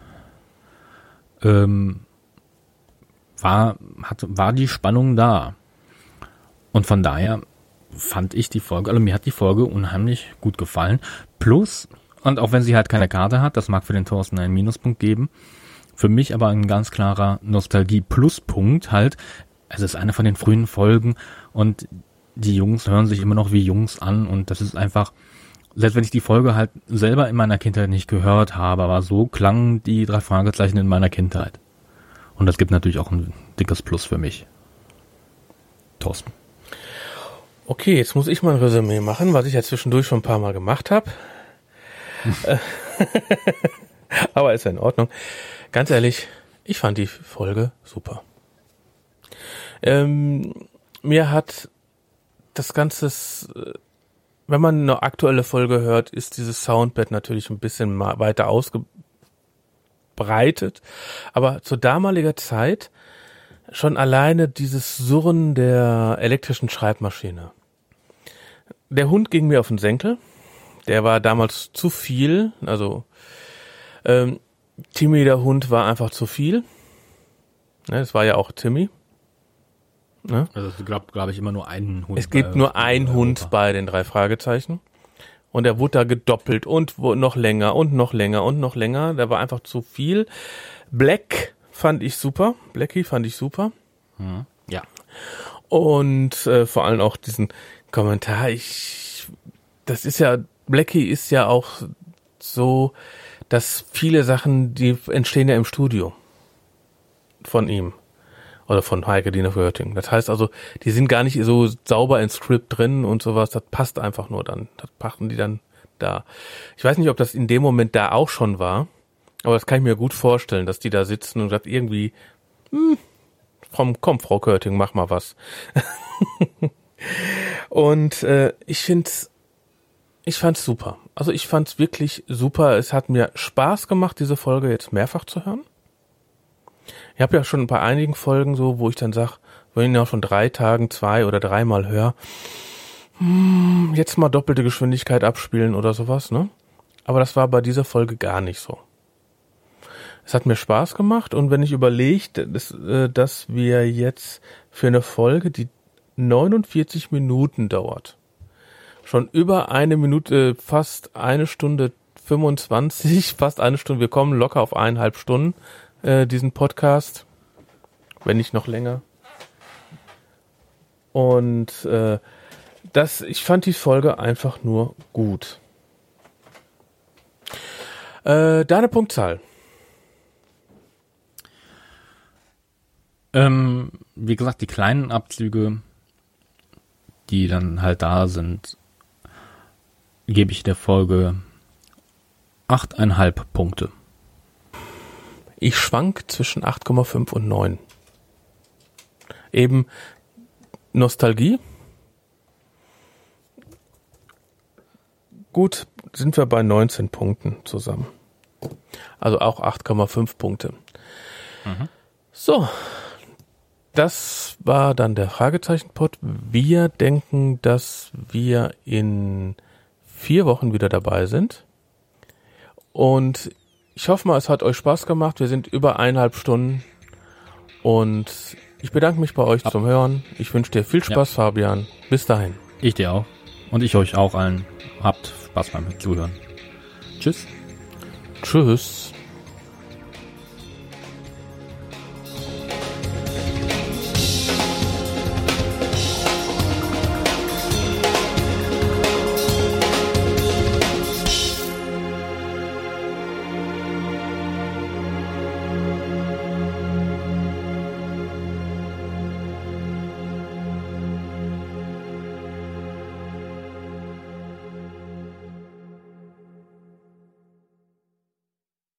ähm, war, hat, war die Spannung da. Und von daher fand ich die Folge, also mir hat die Folge unheimlich gut gefallen. Plus, und auch wenn sie halt keine Karte hat, das mag für den Thorsten einen Minuspunkt geben, für mich aber ein ganz klarer Nostalgie-Pluspunkt halt, es ist eine von den frühen Folgen und die Jungs hören sich immer noch wie Jungs an und das ist einfach, selbst wenn ich die Folge halt selber in meiner Kindheit nicht gehört habe, aber so klangen die drei Fragezeichen in meiner Kindheit. Und das gibt natürlich auch ein dickes Plus für mich. Thorsten. Okay, jetzt muss ich mal ein Resümee machen, was ich ja zwischendurch schon ein paar Mal gemacht habe. Aber ist ja in Ordnung. Ganz ehrlich, ich fand die Folge super. Ähm, mir hat das Ganze, wenn man eine aktuelle Folge hört, ist dieses Soundbed natürlich ein bisschen weiter ausgebreitet. Aber zu damaliger Zeit schon alleine dieses Surren der elektrischen Schreibmaschine. Der Hund ging mir auf den Senkel. Der war damals zu viel. Also ähm, Timmy, der Hund, war einfach zu viel. Ne, es war ja auch Timmy. Ne? Also es gibt, glaube ich, immer nur einen Hund. Es gibt bei, nur einen Hund Europa. bei den drei Fragezeichen. Und der wurde da gedoppelt und noch länger und noch länger und noch länger. Der war einfach zu viel. Black fand ich super. Blackie fand ich super. Hm. Ja. Und äh, vor allem auch diesen Kommentar. Ich, das ist ja, Blackie ist ja auch so, dass viele Sachen, die entstehen ja im Studio von ihm. Oder von Heike Dine Wörting. Das heißt also, die sind gar nicht so sauber ins Skript drin und sowas. Das passt einfach nur dann. Das packen die dann da. Ich weiß nicht, ob das in dem Moment da auch schon war. Aber das kann ich mir gut vorstellen, dass die da sitzen und das irgendwie, hm, komm, komm, Frau Körting, mach mal was. Und äh, ich find's, ich fand's super. Also ich fand's wirklich super. Es hat mir Spaß gemacht, diese Folge jetzt mehrfach zu hören. Ich habe ja schon bei einigen Folgen so, wo ich dann sag, wenn ich ihn auch schon drei Tagen zwei oder dreimal höre, hm, jetzt mal doppelte Geschwindigkeit abspielen oder sowas, ne? Aber das war bei dieser Folge gar nicht so. Es hat mir Spaß gemacht und wenn ich überlege, dass, äh, dass wir jetzt für eine Folge, die neunundvierzig Minuten dauert, schon über eine Minute, fast eine Stunde fünfundzwanzig, fast eine Stunde, wir kommen locker auf eineinhalb Stunden, äh, diesen Podcast, wenn nicht noch länger. Und äh, das, ich fand die Folge einfach nur gut. Äh, deine Punktzahl. Ähm, wie gesagt, die kleinen Abzüge, die dann halt da sind, gebe ich der Folge achteinhalb Punkte. Ich schwank zwischen acht Komma fünf und neun. Eben Nostalgie. Gut, sind wir bei neunzehn Punkten zusammen. Also auch acht Komma fünf Punkte. Mhm. So, das war dann der Fragezeichen-Pod. Wir denken, dass wir in vier Wochen wieder dabei sind. Und ich hoffe mal, es hat euch Spaß gemacht. Wir sind über eineinhalb Stunden. Und ich bedanke mich bei euch zum Hören. Ich wünsche dir viel Spaß, ja. Fabian. Bis dahin. Ich dir auch. Und ich euch auch allen. Habt Spaß beim Zuhören. Tschüss. Tschüss.